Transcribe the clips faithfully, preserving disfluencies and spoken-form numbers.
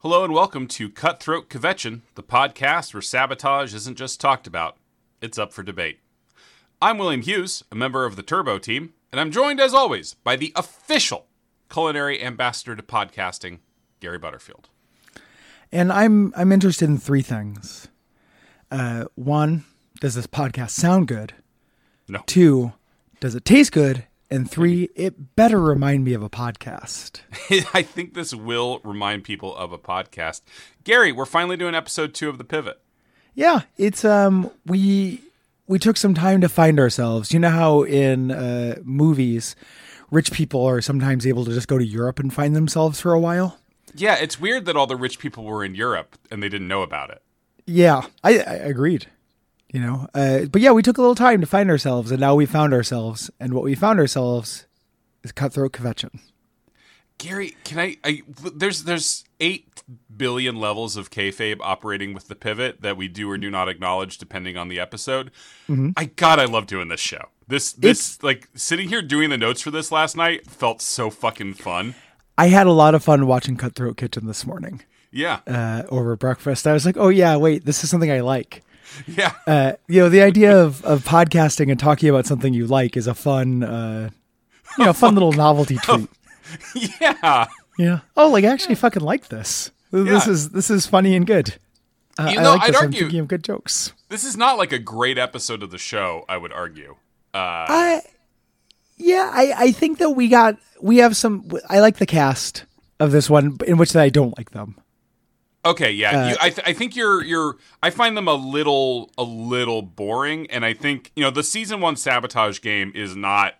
Hello and welcome to Cutthroat Kvetchin, the podcast where sabotage isn't just talked about, it's up for debate. I'm William Hughes, a member of the Turbo team, and I'm joined as always by the official culinary ambassador to podcasting, Gary Butterfield. And I'm I'm interested in three things. Uh, one, does this podcast sound good? No. Two, does it taste good? And three, it better remind me of a podcast. I think this will remind people of a podcast. Gary, we're finally doing episode two of The Pivot. Yeah, it's um we we took some time to find ourselves. You know how in uh, movies, rich people are sometimes able to just go to Europe and find themselves for a while? Yeah, it's weird that all the rich people were in Europe and they didn't know about it. Yeah, I, I agreed. You know, uh, but yeah, we took a little time to find ourselves, and now we found ourselves. And what we found ourselves is Cutthroat Kvetchin. Gary, can I, I? There's there's eight billion levels of kayfabe operating with the Pivot that we do or do not acknowledge depending on the episode. Mm-hmm. I God, I love doing this show. This this it's, like sitting here doing the notes for this last night felt so fucking fun. I had a lot of fun watching Cutthroat Kitchen this morning. Yeah, uh, over breakfast, I was like, oh yeah, wait, this is something I like. Yeah. Uh, you know, the idea of, of podcasting and talking about something you like is a fun, uh, you know, fun little novelty treat. Yeah. Yeah. Oh, like I actually fucking like this. This yeah. is, this is funny and good. Uh, you know, I like I'd this. argue, I'm thinking of good jokes. This is not like a great episode of the show, I would argue. Uh, I, yeah, I, I think that we got, we have some, I like the cast of this one in which that I don't like them. Okay, yeah, uh, you, I, th- I think you're you're. I find them a little a little boring, and I think you know the season one sabotage game is not.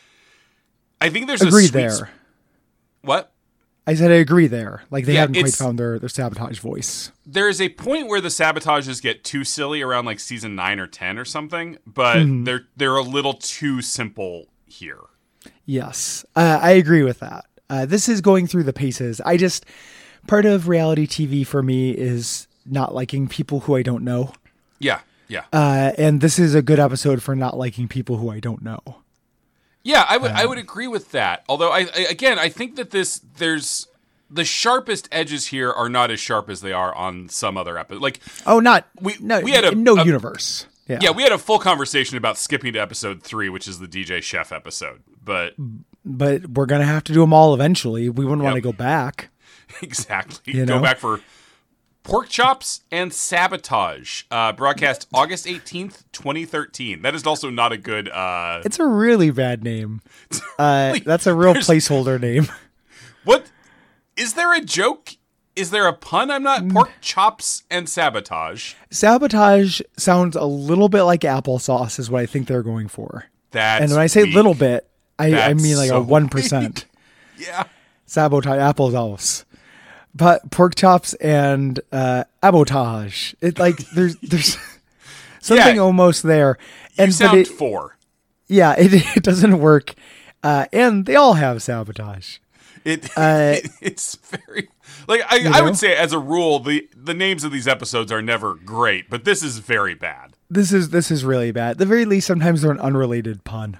I think there's agreed a sweet there. Sp- what? I said I agree there. Like they yeah, haven't quite found their, their sabotage voice. There is a point where the sabotages get too silly around like season nine or ten or something, but mm-hmm. they're they're a little too simple here. Yes, uh, I agree with that. Uh, this is going through the paces. I just. Part of reality T V for me is not liking people who I don't know. Yeah, yeah. Uh, and this is a good episode for not liking people who I don't know. Yeah, I would um, I would Uh, agree with that. Although I, I again I think that this there's the sharpest edges here are not as sharp as they are on some other episode. Like oh, not we no we had a no a, universe. Yeah. yeah, we had a full conversation about skipping to episode three, which is the D J Chef episode. But but we're gonna have to do them all eventually. We wouldn't yep. want to go back. Exactly. You know? Go back for Pork Chops and Sabotage, uh, broadcast August eighteenth, twenty thirteen. That is also not a good... Uh... It's a really bad name. Uh, really, that's a real placeholder name. What? Is there a joke? Is there a pun? I'm not... Pork Chops and Sabotage. Sabotage sounds a little bit like applesauce is what I think they're going for. That's And when I say weak. little bit, I, I mean like so a one percent. Yeah. Sabotage, applesauce. But pork chops and uh, abotage. It like there's there's something yeah, almost there. And you sound it, four. Yeah, it it doesn't work. Uh, and they all have sabotage. It, uh, it it's very like I, you I know? would say as a rule the the names of these episodes are never great, but this is very bad. This is this is really bad. At the very least, sometimes they're an unrelated pun.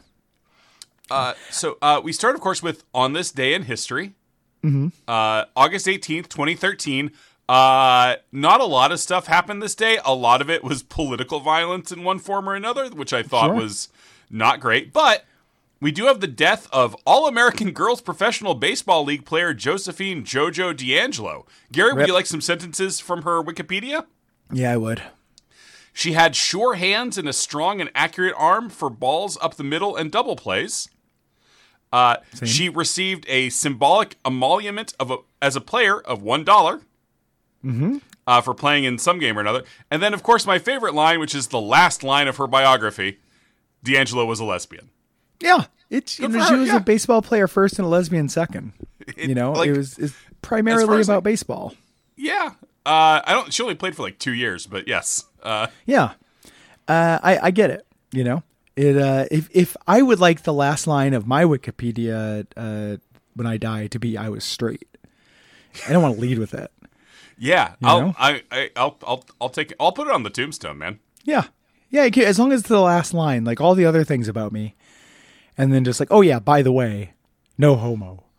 Uh, so uh, we start, of course, with On This Day in History. Mm-hmm. Uh, August eighteenth, twenty thirteen. Uh, not a lot of stuff happened this day. A lot of it was political violence in one form or another, which I thought sure. was not great. But we do have the death of All-American Girls Professional Baseball League player Josephine JoJo D'Angelo. Gary, Rip. would you like some sentences from her Wikipedia? Yeah, I would. She had sure hands and a strong and accurate arm for balls up the middle and double plays. Uh, she received a symbolic emolument of a, as a player of one dollar mm-hmm. uh, for playing in some game or another. And then, of course, my favorite line, which is the last line of her biography, D'Angelo was a lesbian. Yeah, it's you know, she her, was yeah. a baseball player first and a lesbian second. It, you know, like, it was it's primarily about I, baseball. Yeah, uh, I don't. She only played for like two years, but yes. Uh, yeah, uh, I I get it. You know. It uh, if if I would like the last line of my Wikipedia uh, when I die to be I was straight, I don't want to lead with it. Yeah, you I'll know? I, I I'll I'll I'll take it. I'll put it on the tombstone, man. Yeah, yeah. As long as it's the last line, like all the other things about me, and then just like, oh yeah, by the way, no homo.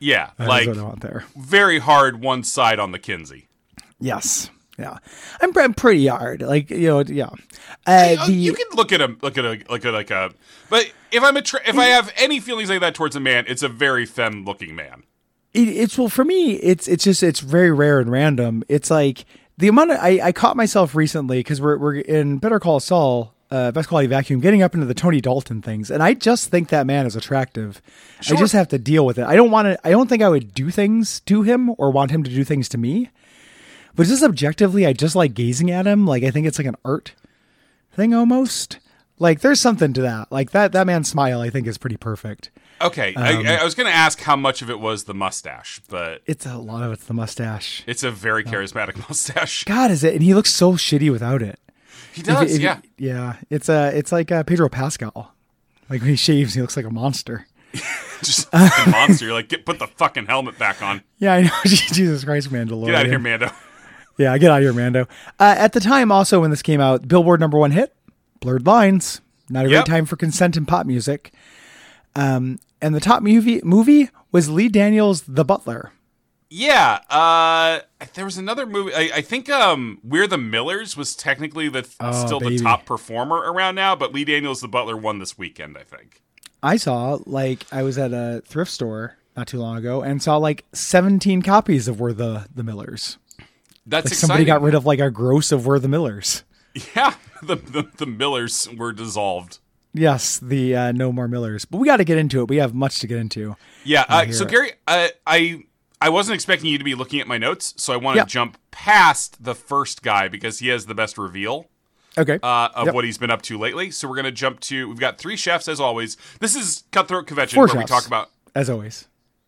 Yeah, That like is what I want there. very hard one side on the Kinsey. Yes. Yeah. I'm, I'm pretty hard. Like, you know, yeah. Uh, Uh, the, you can look at a look at a look at like a. But if I'm a tra- if I have any feelings like that towards a man, it's a very femme looking man. it, it's, well, for me, it's, it's just, it's very rare and random. It's like the amount of, I, I caught myself recently because we're, we're in Better Call Saul, uh, Best Quality Vacuum, getting up into the Tony Dalton things. And I just think that man is attractive. Sure. I just have to deal with it. I don't want to, I don't think I would do things to him or want him to do things to me. But just objectively, I just like gazing at him. Like, I think it's like an art thing almost. Like, there's something to that. Like, that, that man's smile, I think, is pretty perfect. Okay, Um, I, I was going to ask how much of it was the mustache, but It's a lot of it's the mustache. it's a very charismatic mustache. God, is it? And he looks so shitty without it. He does, If- if- yeah. Yeah. It's uh, it's like uh, Pedro Pascal. Like, when he shaves, he looks like a monster. Just a fucking monster. You're like, get put the fucking helmet back on. Yeah, I know. Jesus Christ, Mandalorian. Get out of here, Mando. Yeah, get out of here, Mando. Uh, at the time, also, when this came out, Billboard number one hit, Blurred Lines. Not a Yep. great time for consent and pop music. Um, and the top movie movie was Lee Daniels' The Butler. Yeah, uh, there was another movie. I, I think um, We're the Millers was technically the Oh, still baby. the top performer around now, but Lee Daniels, the Butler, won this weekend, I think. I saw, like, I was at a thrift store not too long ago and saw, like, seventeen copies of We're the, the Millers. That's Like, exciting. somebody got rid of, like, a gross of We're the Millers. Yeah, the, the the Millers were dissolved. Yes, the uh, No More Millers. But we got to get into it. We have much to get into. Yeah. I Uh, hear so it. Gary, uh, I I wasn't expecting you to be looking at my notes, so I want to Yeah. jump past the first guy because he has the best reveal Okay. uh, of Yep. what he's been up to lately. So we're gonna jump to. We've got three chefs as always. This is Cutthroat Convention Four where we chefs. talk about As always.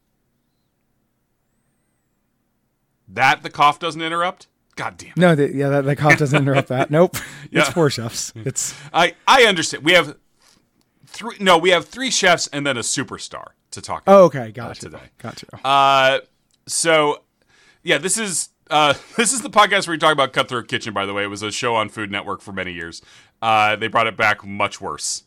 that. The cough doesn't interrupt. God damn it. No, the, yeah, that, the cough doesn't interrupt that. Nope. Yeah. It's four chefs. It's I I understand. We have three. No, we have three chefs and then a superstar to talk about. oh, okay. Gotcha. today. Gotcha. Uh, so yeah, this is uh, this is the podcast where we talk about Cutthroat Kitchen. By the way, it was a show on Food Network for many years. Uh, they brought it back much worse.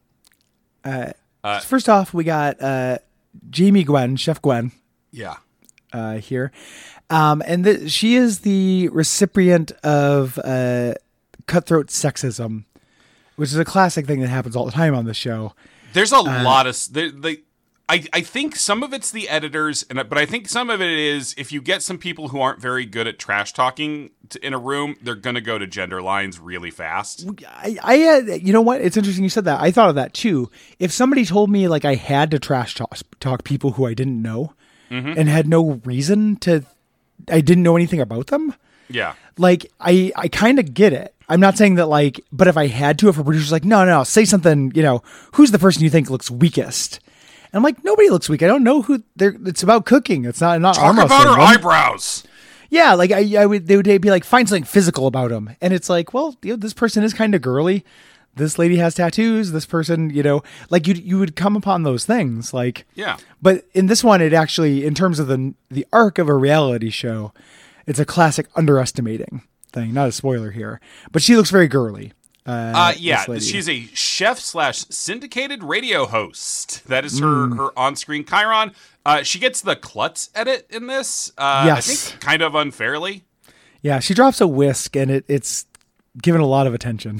First off, we got uh, Jamie Gwen, Chef Gwen, Yeah. uh, here. Um, and th- she is the recipient of uh, cutthroat sexism, which is a classic thing that happens all the time on the show. There's a lot of they, they I, I think some of it's the editors, and but I think some of it is if you get some people who aren't very good at trash talking to, in a room, they're gonna go to gender lines really fast. I, I uh, you know what? It's interesting you said that. I thought of that too. If somebody told me like I had to trash talk, talk people who I didn't know and had no reason to, I didn't know anything about them. Yeah. Like I, I kind of get it. I'm not saying that like, but if I had to, if a producer's like, no, no, say something, you know, who's the person you think looks weakest? And I'm like, nobody looks weak. I don't know who they're, it's about cooking. It's not, not Talk arm about wrestling. her One- eyebrows. Yeah. Like I, I would, they would be like, find something physical about them. And it's like, well, you know, this person is kind of girly. This lady has tattoos. This person, you know, like you, you would come upon those things like, Yeah. but in this one, it actually, in terms of the, the arc of a reality show, it's a classic underestimating thing. Not a spoiler here, but she looks very girly. Uh, Uh, yeah, this lady. she's a chef slash syndicated radio host. That is her her on screen Chiron. Uh, she gets the klutz edit in this. Uh, Yes. I think kind of unfairly. Yeah, she drops a whisk, and it, it's given a lot of attention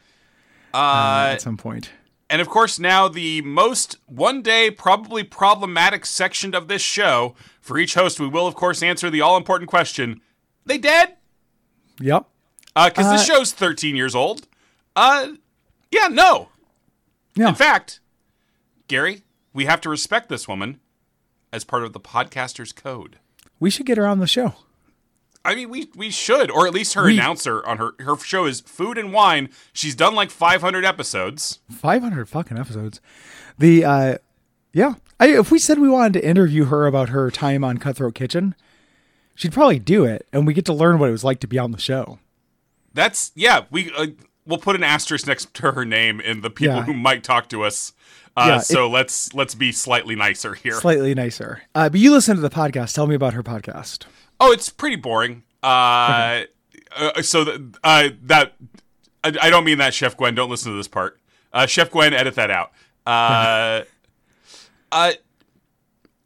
Uh, at some point. and of course, now the most one day probably problematic section of this show. For each host, we will of course answer the all important question: they dead? Yep. Because Uh, this show's thirteen years old. Uh, yeah, no. Yeah. In fact, Gary, we have to respect this woman as part of the podcaster's code. We should get her on the show. I mean, we we should, or at least her We- announcer on her her show is Food and Wine. She's done like five hundred episodes. five hundred fucking episodes. The, uh, yeah. I, if we said we wanted to interview her about her time on Cutthroat Kitchen, she'd probably do it, and we get to learn what it was like to be on the show. That's yeah. We uh, we'll put an asterisk next to her name in the people Yeah. who might talk to us. Uh, Yeah, so let's let's be slightly nicer here. Slightly nicer. Uh, but you listen to the podcast. Tell me about her podcast. Oh, it's pretty boring. Uh, uh so th- uh, that I, I don't mean that, Chef Gwen. Don't listen to this part. Uh, Chef Gwen, edit that out. Uh, uh,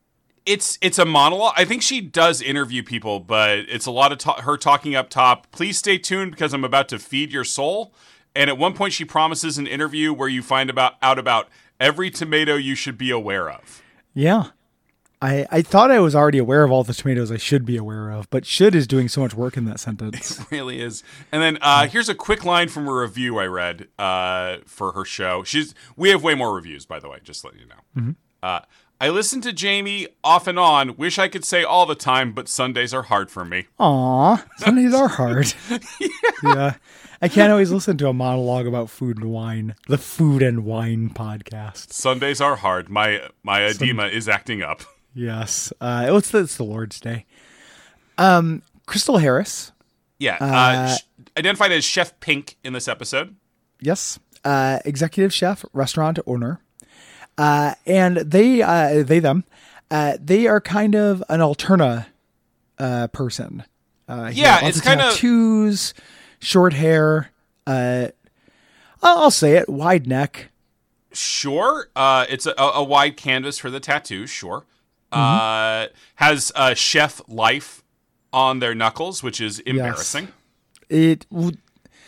It's it's a monologue. I think she does interview people, but it's a lot of ta- her talking up top. Please stay tuned because I'm about to feed your soul. And at one point, she promises an interview where you find about out about every tomato you should be aware of. Yeah. I, I thought I was already aware of all the tomatoes I should be aware of, but should is doing so much work in that sentence. It really is. And then uh, here's a quick line from a review I read uh, for her show. She's we have way more reviews, by the way, just to let you know. Mm-hmm. Uh, I listen to Jamie off and on. Wish I could say all the time, but Sundays are hard for me. Aw, Sundays are hard. yeah. yeah. I can't always listen to a monologue about food and wine. The Food and Wine podcast. Sundays are hard. My my edema Sun- is acting up. Yes. Uh, it's, the, it's the Lord's Day. Um, Crystal Harris. Yeah. Uh, Uh, sh- identified as Chef Pink in this episode. Yes. Uh, executive chef, restaurant owner. Uh, and they, uh, they, them, uh, they are kind of an alterna, uh, person. Uh, he Yeah, has lots it's of kinda- tattoos, short hair, uh, I'll, I'll say it, wide neck. Sure. Uh, it's a, a wide canvas for the tattoos. Sure. Uh, has uh, chef life on their knuckles, which is embarrassing. Yes. It would.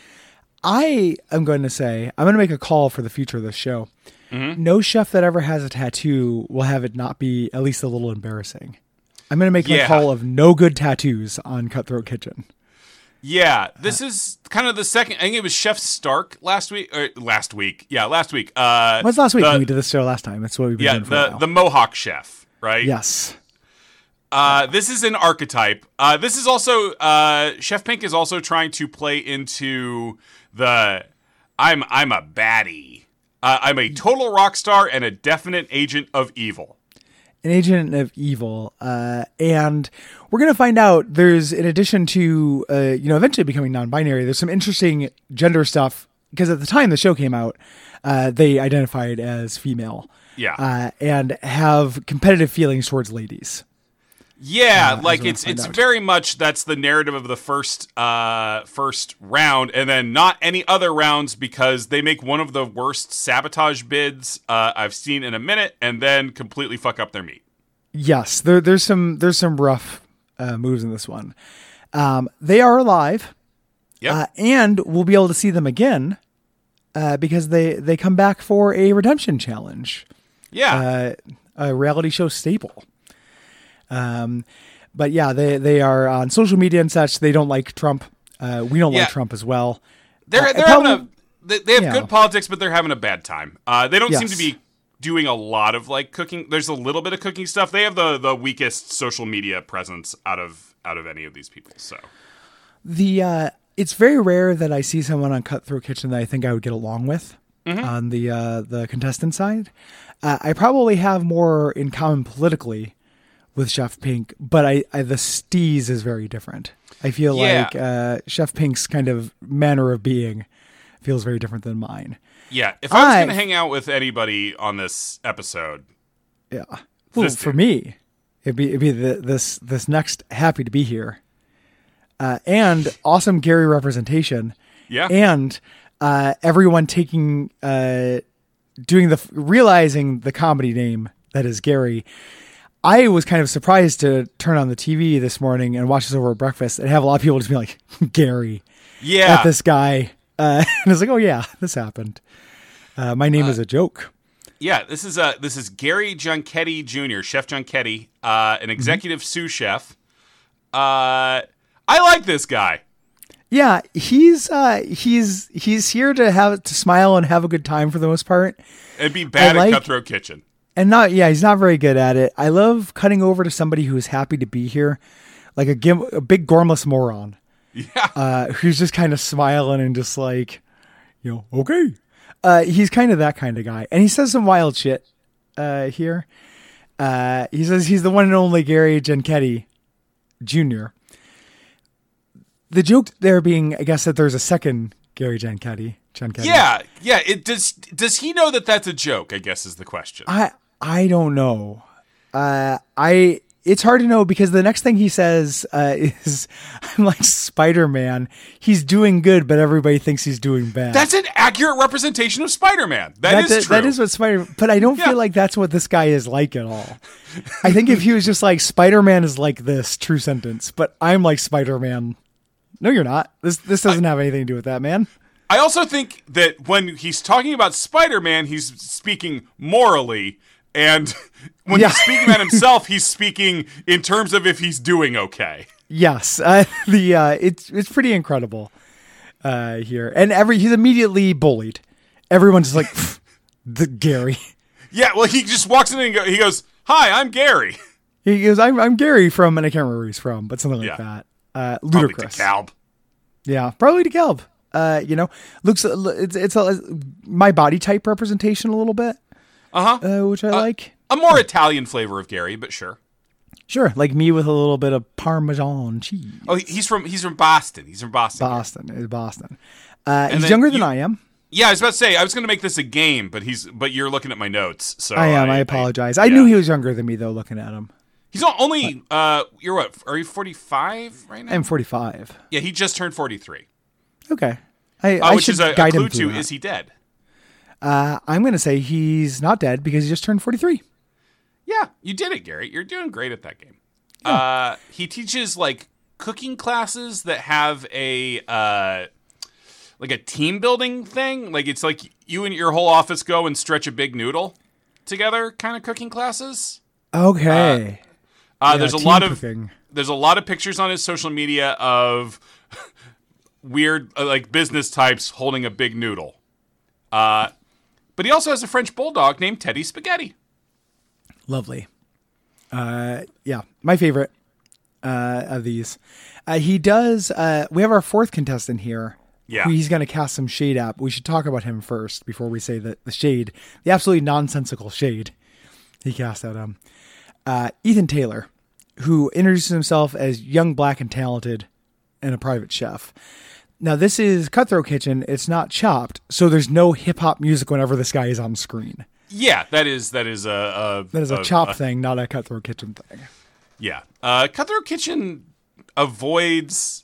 I am going to say I'm going to make a call for the future of this show. Mm-hmm. No chef that ever has a tattoo will have it not be at least a little embarrassing. I'm going to make Yeah. a call of no good tattoos on Cutthroat Kitchen. Yeah, this is kind of the second. I think it was Chef Stark last week. Or last week, yeah, last week. Uh, What's last week the, when we did this show last time? That's what we've been yeah, doing for the a while. the Mohawk chef, right? Yes. Uh, this is an archetype. Uh, this is also uh, Chef Pink is also trying to play into the I'm I'm a baddie. Uh, I'm a total rock star and a definite agent of evil. An agent of evil, uh, and we're going to find out there's, in addition to, uh, you know, eventually becoming non-binary, there's some interesting gender stuff, because at the time the show came out, uh, they identified as female. Yeah. Uh, and have competitive feelings towards ladies. Yeah, Uh, like as we'll it's find it's out. very much that's the narrative of the first uh first round, and then not any other rounds because they make one of the worst sabotage bids uh, I've seen in a minute, and then completely fuck up their meat. Yes, there, there's some there's some rough uh, moves in this one. Um, they are alive, Yep. uh, and we'll be able to see them again uh, because they, they come back for a redemption challenge. yeah. uh, a reality show staple. Um, but yeah, they, they are on social media and such. They don't like Trump. Uh, we don't Yeah. like Trump as well. they're uh, they're probably- having a they, they have yeah. good politics, but they're having a bad time. Uh, they don't seem Yes. to be doing a lot of like cooking. There's a little bit of cooking stuff. They have the the weakest social media presence out of out of any of these people. So The uh, it's very rare that I see someone on Cutthroat Kitchen that I think I would get along with on the uh, the contestant side. Uh, I probably have more in common politically with Chef Pink, but I, I the steez is very different. I feel Yeah. like uh, Chef Pink's kind of manner of being feels very different than mine. yeah, if I was I- going to hang out with anybody on this episode, Yeah. Well, This for dude. me, it'd be it'd be the, this this next happy to be here, uh, and awesome Gary representation, yeah, and uh, everyone taking uh, doing the realizing the comedy name that is Gary. I was kind of surprised to turn on the T V this morning and watch this over at breakfast and have a lot of people just be like Gary yeah. at this guy, uh, and I was like, oh yeah, this happened. Uh, my name is a joke. Yeah, this is uh this is Gary Gianchetti Junior, Chef Gianchetti, uh, an executive sous chef. Uh, I like this guy. Yeah, he's uh, he's he's here to have to smile and have a good time for the most part, It'd be bad I like- at Cutthroat Kitchen. and not yeah, he's not very good at it. I love cutting over to somebody who's happy to be here, like a, gim- a big gormless moron, Yeah, uh, who's just kind of smiling and just like, you know, okay. Uh, he's kind of that kind of guy, and he says some wild shit uh, here. Uh, he says he's the one and only Gary Gianchetti Junior The joke there being, I guess, that there's a second Gary Gianchetti. Gianchetti. yeah, yeah. It does. Does he know that that's a joke? I guess is the question. I I don't know. Uh, I it's hard to know because the next thing he says uh, is, I'm like Spider-Man. He's doing good, but everybody thinks he's doing bad. That's an accurate representation of Spider-Man. That, that is that, true. That is what Spider, but I don't Yeah. feel like that's what this guy is like at all. I think if he was just like, Spider-Man is like this, true sentence, but I'm like Spider-Man. No, you're not. This this doesn't I, have anything to do with that, man. I also think that when he's talking about Spider-Man, he's speaking morally, and when Yeah. he's speaking about himself, he's speaking in terms of if he's doing okay. Yes, uh, the uh, it's it's pretty incredible uh, here, and every he's immediately bullied. Everyone's just like, the Gary. Yeah, well, he just walks in and go, he goes, "Hi, I'm Gary." He goes, "I'm I'm Gary from," and I can't remember where he's from, but something like Yeah. that. Uh, Probably ludicrous. DeKalb. Yeah, probably DeKalb. Uh, you know, looks it's it's a, my body type representation a little bit, Uh-huh. uh, which I Uh, like. A more Italian flavor of Gary, but sure. Sure, like me with a little bit of Parmesan cheese. Oh, he's from he's from Boston. He's from Boston. Boston is Boston. Uh, he's then younger than you- I am. Yeah, I was about to say I was going to make this a game, but he's but you're looking at my notes, so I am. I, apologize. I, yeah. knew he was younger than me though. Looking at him, He's o- only uh you're what? Are you forty-five right now? I'm forty-five. Yeah, he just turned forty-three. Okay, I, Uh, I which should is a, a guide him clue through to that. is he dead? Uh, I'm going to say he's not dead because he just turned forty-three. Yeah, you did it, Gary. You're doing great at that game. Uh he teaches like cooking classes that have a uh like a team building thing. Like it's like you and your whole office go and stretch a big noodle together kind of cooking classes. Okay. Uh, Yeah, there's a team lot of cooking. there's a lot of pictures on his social media of weird uh, like business types holding a big noodle. Uh, but he also has a French bulldog named Teddy Spaghetti. Lovely. Uh, yeah, my favorite uh, of these. Uh, he does. Uh, we have our fourth contestant here. Yeah. Who he's going to cast some shade at. We should talk about him first before we say the, the shade, the absolutely nonsensical shade he cast at him. Uh, Ethan Taylor, who introduces himself as young, black, and talented, and a private chef. Now, this is Cutthroat Kitchen. It's not Chopped, so there's no hip hop music whenever this guy is on screen. Yeah, that is that is a, a That is a, a Chopped thing, not a Cutthroat Kitchen thing. Yeah, uh, Cutthroat Kitchen avoids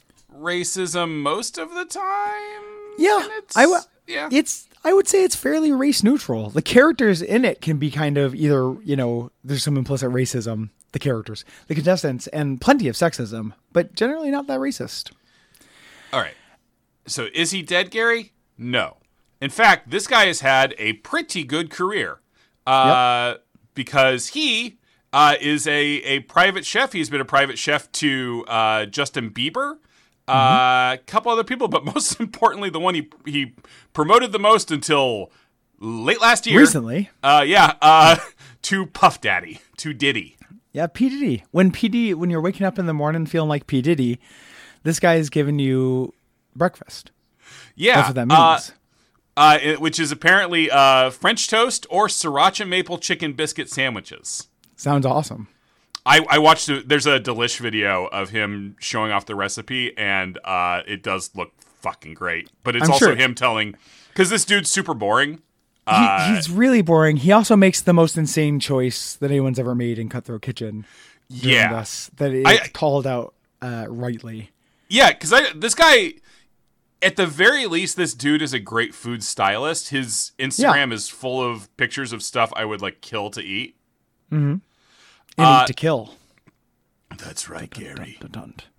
racism most of the time. Yeah, and it's, I w- yeah, It's I would say it's fairly race neutral. The characters in it can be kind of either, you know, there's some implicit racism, the characters, the contestants, and plenty of sexism, but generally not that racist. All right. So is he dead, Gary? No. In fact, this guy has had a pretty good career uh, yep. because he uh, is a, a private chef. He's been a private chef to uh, Justin Bieber, a uh, mm-hmm. couple other people, but most importantly, the one he he promoted the most until late last year. Recently. Uh, yeah, uh, to Puff Daddy, to Diddy. Yeah, P. Diddy. When P. Diddy, when you're waking up in the morning feeling like P. Diddy, this guy is giving you breakfast. Yeah. That's what that means. Uh, Uh, it, which is apparently uh, French toast or sriracha maple chicken biscuit sandwiches. Sounds awesome. I, I watched, a, there's a Delish video of him showing off the recipe, and uh, it does look fucking great. But it's I'm also sure. him telling, because this dude's super boring. Uh, he, he's really boring. He also makes the most insane choice that anyone's ever made in Cutthroat Kitchen. Yeah. This, that it's I, called out uh, rightly. Yeah, because this guy... At the very least, this dude is a great food stylist. His Instagram yeah. is full of pictures of stuff I would like kill to eat. Mm-hmm. And uh, eat to kill. That's right, dun, Gary. Dun, dun, dun.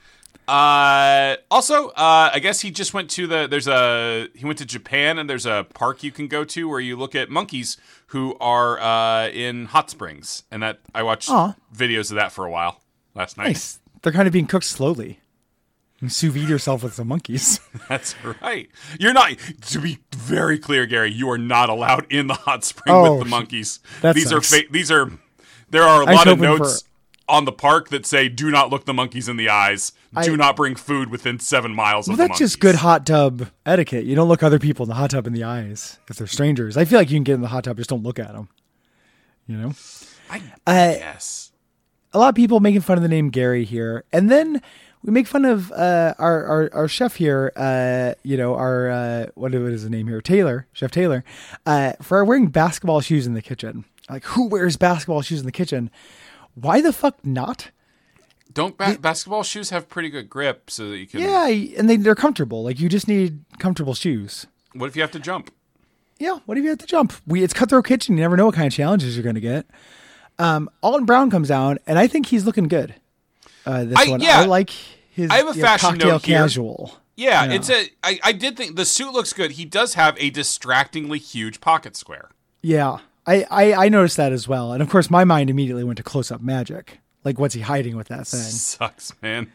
Uh, also, uh, I guess he just went to the. There's a he went to Japan, and there's a park you can go to where you look at monkeys who are uh, in hot springs, and that I watched Aww. videos of that for a while last night. Nice. They're kind of being cooked slowly. And sous vide yourself with some monkeys. That's right. You're not, to be very clear, Gary, you are not allowed in the hot spring oh, with the monkeys. That these sucks. are fa- these are there are a lot of notes for... on the park that say do not look the monkeys in the eyes. Do I... not bring food within seven miles well, of the that's monkeys. Just good hot tub etiquette. You don't look other people in the hot tub in the eyes if they're strangers. I feel like you can get in the hot tub, just don't look at them. You know? I uh, guess. A lot of people making fun of the name Gary here. And then we make fun of uh, our, our our chef here, uh, you know, our, uh, what is his name here? Taylor, Chef Taylor, uh, for wearing basketball shoes in the kitchen. Like, who wears basketball shoes in the kitchen? Why the fuck not? Don't ba- basketball shoes have pretty good grip so that you can... Yeah, and they, they're comfortable. Like, you just need comfortable shoes. What if you have to jump? Yeah, what if you have to jump? We It's Cutthroat Kitchen. You never know what kind of challenges you're going to get. Um, Alton Brown comes down, and I think he's looking good. Uh, this I, one. yeah. I like his I have a yeah, fashion cocktail note here. casual. Yeah, Yeah. it's a. I, I did think the suit looks good. He does have a distractingly huge pocket square. Yeah, I, I, I noticed that as well. And, of course, my mind immediately went to Close-Up Magic. Like, what's he hiding with that thing? Sucks, man.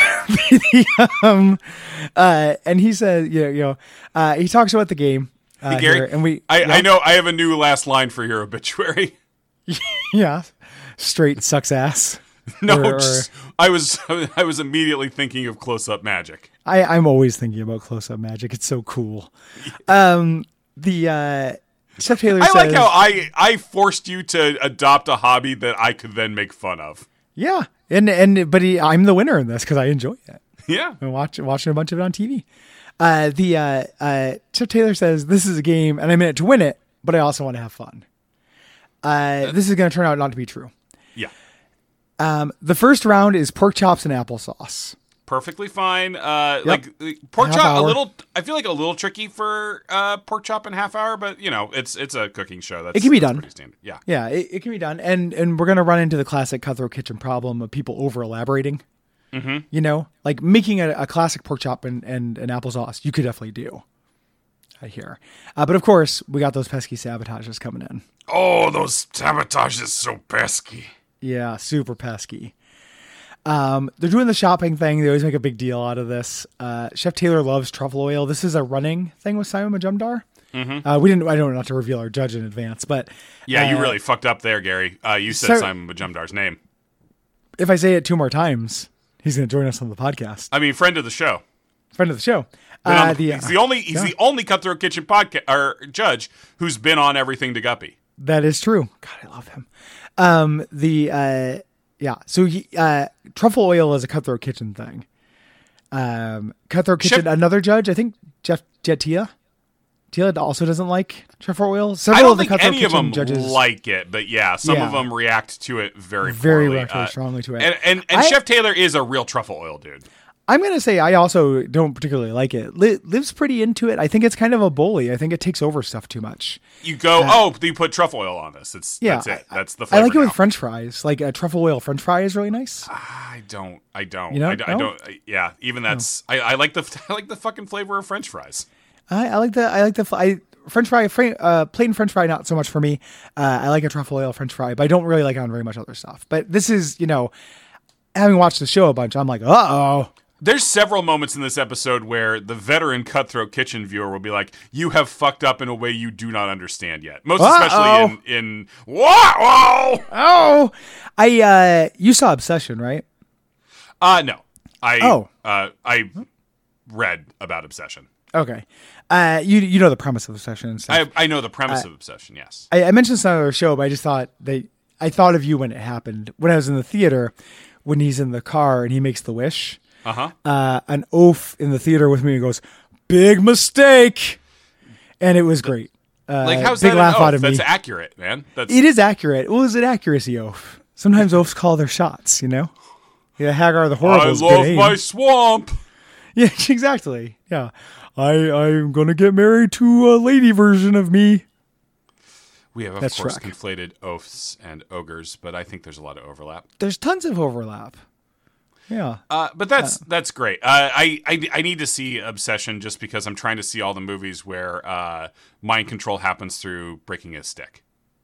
um, uh, and he says, you know, you know uh, he talks about the game. Uh, Hey, Gary, here, and we, I, yeah, I know I have a new last line for your obituary. yeah, straight sucks ass. No, Or- or- just, I was I was immediately thinking of Close Up Magic. I, I'm always thinking about Close-Up Magic. It's so cool. Um, the uh, Chef Taylor I says, like how I I forced you to adopt a hobby that I could then make fun of. yeah, and and but he, I'm the winner in this because I enjoy it. Yeah. And watch, watching a bunch of it on T V. Uh, the uh, uh, Chef Taylor says, this is a game, and I'm in it to win it, but I also want to have fun. Uh, this is going to turn out not to be true. Yeah. Um, the first round is pork chops and applesauce. Perfectly fine. Uh, Yep. Like uh, pork Half chop, a hour. little. I feel like a little tricky for uh, pork chop in half hour, but you know, it's it's a cooking show. That's It can be that's done. Pretty standard. Yeah. Yeah, it, it can be done. And and we're going to run into the classic Cutthroat Kitchen problem of people over elaborating. Mm-hmm. You know, like making a, a classic pork chop and, and, and applesauce, you could definitely do. I hear. Uh, but of course, we got those pesky sabotages coming in. Oh, those sabotages so pesky. Yeah, super pesky. Um, they're doing the shopping thing. They always make a big deal out of this. Uh, Chef Taylor loves truffle oil. This is a running thing with Simon Majumdar. Mm-hmm. Uh, we didn't. I don't know not to reveal our judge in advance, but Yeah, you uh, really fucked up there, Gary. Uh, you said so- Simon Majumdar's name. if I say it two more times, he's going to join us on the podcast. I mean, friend of the show. Friend of the show. Been on Uh, the- the, he's the only. He's yeah. the only Cutthroat Kitchen podcast or judge who's been on everything to Guppy. That is true. God, I love him. Um, the uh, yeah. So he, uh, truffle oil is a Cutthroat Kitchen thing. Um, Cutthroat Kitchen. Chef- Another judge, I think Jeff Jet Tia. Tia also doesn't like truffle oil. I Several don't of the think Cutthroat any of Kitchen them judges like it, but yeah, some Yeah. of them react to it very, very poorly. react very Uh, strongly to it. And and, and I- Chef Taylor is a real truffle oil dude. I'm gonna say I also don't particularly like it. Li- Liv's pretty into it. I think it's kind of a bully. I think it takes over stuff too much. You go, oh, you put truffle oil on this. It's Yeah, that's it. I- That's the I flavor. like it with now. French fries. Like a truffle oil French fry is really nice. I don't. I don't. You know? I, don't- I No? don't. I- yeah, even that's. I, I like the. I like the fucking flavor of French fries. I, I like the I like the I, French fry, fr- uh, plain French fry. Not so much for me. Uh, I like a truffle oil French fry, but I don't really like it on very much other stuff. But this is, you know, having watched the show a bunch, I'm like, uh oh. There's several moments in this episode where the veteran Cutthroat Kitchen viewer will be like, "You have fucked up in a way you do not understand yet." Most Uh-oh. especially in in what? Whoa! Oh, I uh, you saw Obsession, right? Uh no. I Oh. uh I read about Obsession. Okay. Uh, you you know the premise of Obsession and stuff. I I know the premise of Obsession. Yes. I, I mentioned this on another show, but I just thought they. I thought of you when it happened. When I was in the theater, when he's in the car and he makes the wish. Uh-huh. Uh An oaf in the theater with me and goes, "Big mistake," and it was great. Uh, Like how's big that laugh an out oath? of me. That's accurate, man. That's It is accurate. Well, it's an accuracy oaf. Sometimes oafs call their shots. You know. Yeah, Hagar the Horrible. I is love good aim. my swamp. Yeah, exactly. Yeah, I I'm gonna get married to a lady version of me. We have, of That's course, Shrek. conflated oafs and ogres, but I think there's a lot of overlap. There's tons of overlap. Yeah. Uh, but that's that's great. Uh, I, I I need to see Obsession just because I'm trying to see all the movies where uh, mind control happens through breaking a stick.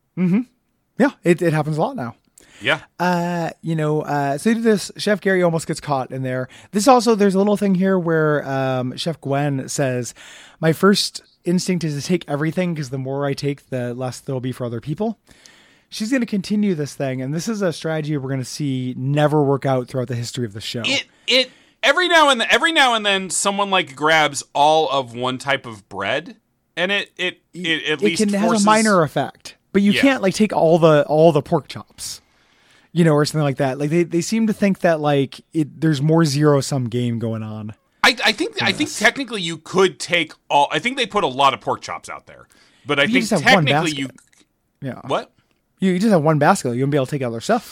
Yeah, it, it happens a lot now. Yeah. Uh, you know, uh, so they do this. Chef Gary almost gets caught in there. This also, there's a little thing here where um, Chef Gwen says, "My first instinct is to take everything because the more I take, the less there'll be for other people." She's going to continue this thing, and this is a strategy we're going to see never work out throughout the history of the show. It it every now and then, every now and then someone like grabs all of one type of bread, and it it it at it least can forces, has a minor effect, but you Yeah. can't like take all the all the pork chops, you know, or something like that. Like they, they seem to think that like it there's more zero sum game going on. I, I think I think technically you could take all. I think they put a lot of pork chops out there, but I You think just have one technically you basket. Yeah, what? You, you just have one basket. You won't be able to take other stuff.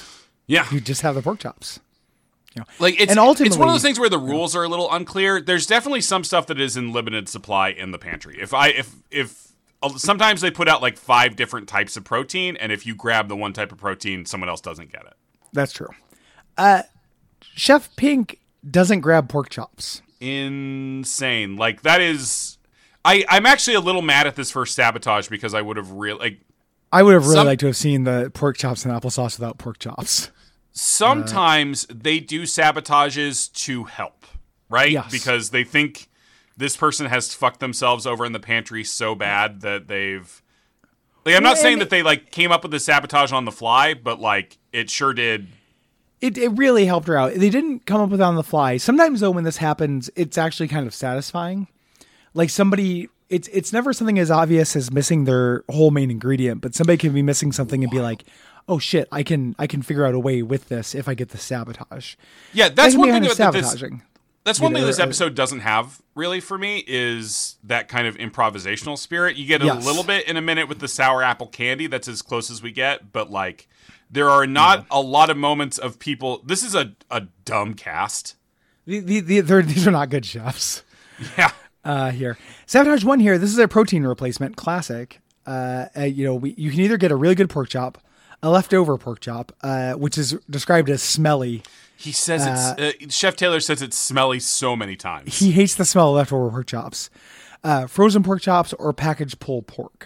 Yeah. You just have the pork chops. You know? Like it's and ultimately, it's one of those things where the rules are a little unclear. There's definitely some stuff that is in limited supply in the pantry. If I if if sometimes they put out like five different types of protein, and if you grab the one type of protein, someone else doesn't get it. That's true. Uh, Chef Pink doesn't grab pork chops. Insane. Like that is, I I'm actually a little mad at this first sabotage because I would have really like. I would have really some, liked to have seen the pork chops and applesauce without pork chops. Sometimes uh, they do sabotages to help, right? Yes. Because they think this person has fucked themselves over in the pantry so bad that they've. Like, I'm not well, saying that they like came up with the sabotage on the fly, but like it sure did. It it really helped her out. They didn't come up with it on the fly. Sometimes though, when this happens, it's actually kind of satisfying. Like somebody, it's it's never something as obvious as missing their whole main ingredient, but somebody can be missing something and be like, "Oh shit, I can I can figure out a way with this if I get the sabotage." Yeah, that's one thing that that this. sabotaging. That's one thing this episode doesn't have really for me is that kind of improvisational spirit. You get a yes. little bit in a minute with the sour apple candy. That's as close as we get, but like there are not yeah. a lot of moments of people. This is a, a dumb cast. The, the, the, these are not good chefs. Yeah. Uh, here, sabotage one here. This is a protein replacement classic. Uh, uh, you know, we, you can either get a really good pork chop, a leftover pork chop, uh, which is described as smelly. He says uh, it's, uh, Chef Taylor says it's smelly so many times. He hates the smell of leftover pork chops, uh, frozen pork chops or packaged pulled pork.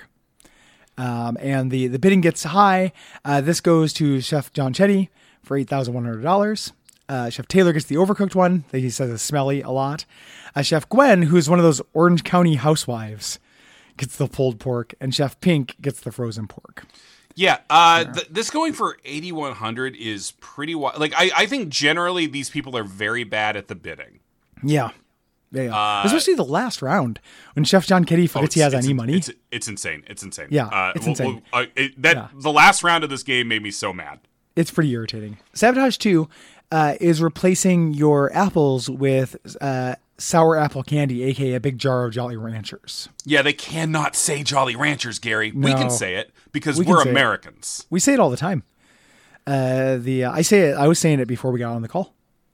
Um, and the, the bidding gets high. Uh, this goes to Chef John Chetty for eight thousand one hundred dollars. Uh, Chef Taylor gets the overcooked one that he says is smelly a lot. Uh, Chef Gwen, who's one of those Orange County housewives, gets the pulled pork, and Chef Pink gets the frozen pork. Yeah, uh, th- this going for eighty-one hundred is pretty wild. Like, I, I think generally these people are very bad at the bidding. Yeah. Yeah, uh, especially the last round when Chef John Chetty forgets oh, he has any money. It's, it's insane. It's insane. Yeah, uh, it's we'll, insane. We'll, uh, it, that yeah. The last round of this game made me so mad. It's pretty irritating. Sabotage two uh, is replacing your apples with uh, sour apple candy, aka a big jar of Jolly Ranchers. Yeah, they cannot say Jolly Ranchers, Gary. No. We can say it because we we're Americans. It. We say it all the time. Uh, the uh, I say it. I was saying it before we got on the call.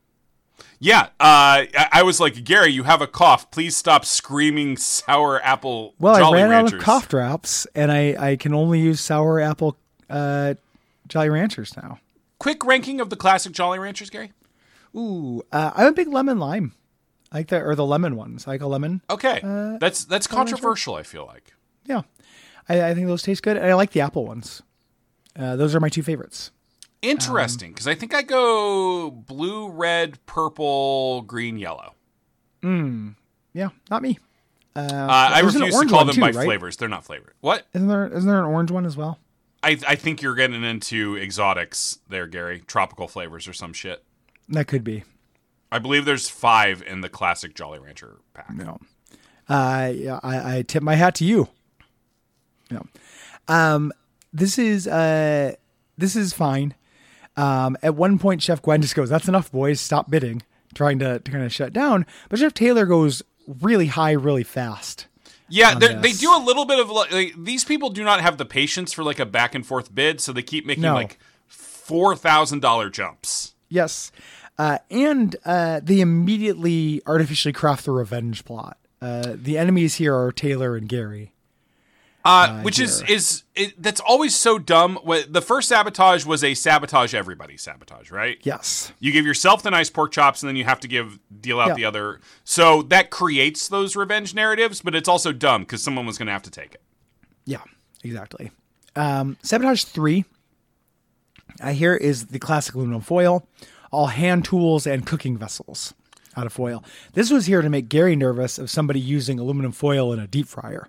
Yeah, uh, I, I was like, Gary, you have a cough. Please stop screaming sour apple. Well, Jolly I ran Ranchers. out of cough drops, and I, I can only use sour apple uh, Jolly Ranchers now. Quick ranking of the classic Jolly Ranchers, Gary. Ooh, uh, I'm a big lemon lime. I like that, or the lemon ones. I like a lemon. Okay, uh, that's that's controversial. I feel like. Yeah, I, I think those taste good, and I like the apple ones. Uh, those are my two favorites. Interesting, because um, I think I go blue, red, purple, green, yellow. Mm, yeah, not me. Uh, uh, I refuse to call them too, by right? flavors. They're not flavored. What? Isn't there? Isn't there an orange one as well? I I think you're getting into exotics there, Gary. Tropical flavors or some shit. That could be. I believe there's five in the classic Jolly Rancher pack. No. Uh, yeah, I, I tip my hat to you. No. Um, this is uh, this is fine. Um, at one point, Chef Gwen just goes, "That's enough, boys. Stop bidding," trying to, to kind of shut down. But Chef Taylor goes really high, really fast. Yeah, they do a little bit of like, these people do not have the patience for like a back and forth bid, so they keep making no. like four thousand dollar jumps. Yes, uh, and uh, they immediately artificially craft the revenge plot. Uh, the enemies here are Taylor and Gary. Uh, uh, which here. is is it, that's always so dumb. The first sabotage was a sabotage everybody sabotage, right? Yes. You give yourself the nice pork chops, and then you have to give deal out yeah. the other. So that creates those revenge narratives, but it's also dumb because someone was going to have to take it. Yeah, exactly. Um, sabotage three. Uh, here is the classic aluminum foil, all hand tools and cooking vessels out of foil. This was here to make Gary nervous of somebody using aluminum foil in a deep fryer.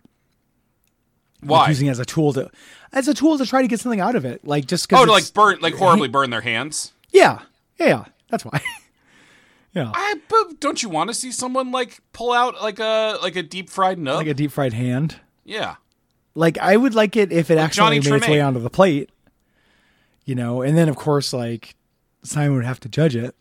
Why? Like using it as a tool to, as a tool to try to get something out of it, like just because. Oh, to like burn, like horribly burn their hands. Yeah, yeah, that's why. Yeah. I but don't you want to see someone like pull out like a like a deep fried nub, like a deep fried hand? Yeah. Like I would like it if it like actually made its way Tremaine. onto the plate. You know, and then of course, like Simon would have to judge it.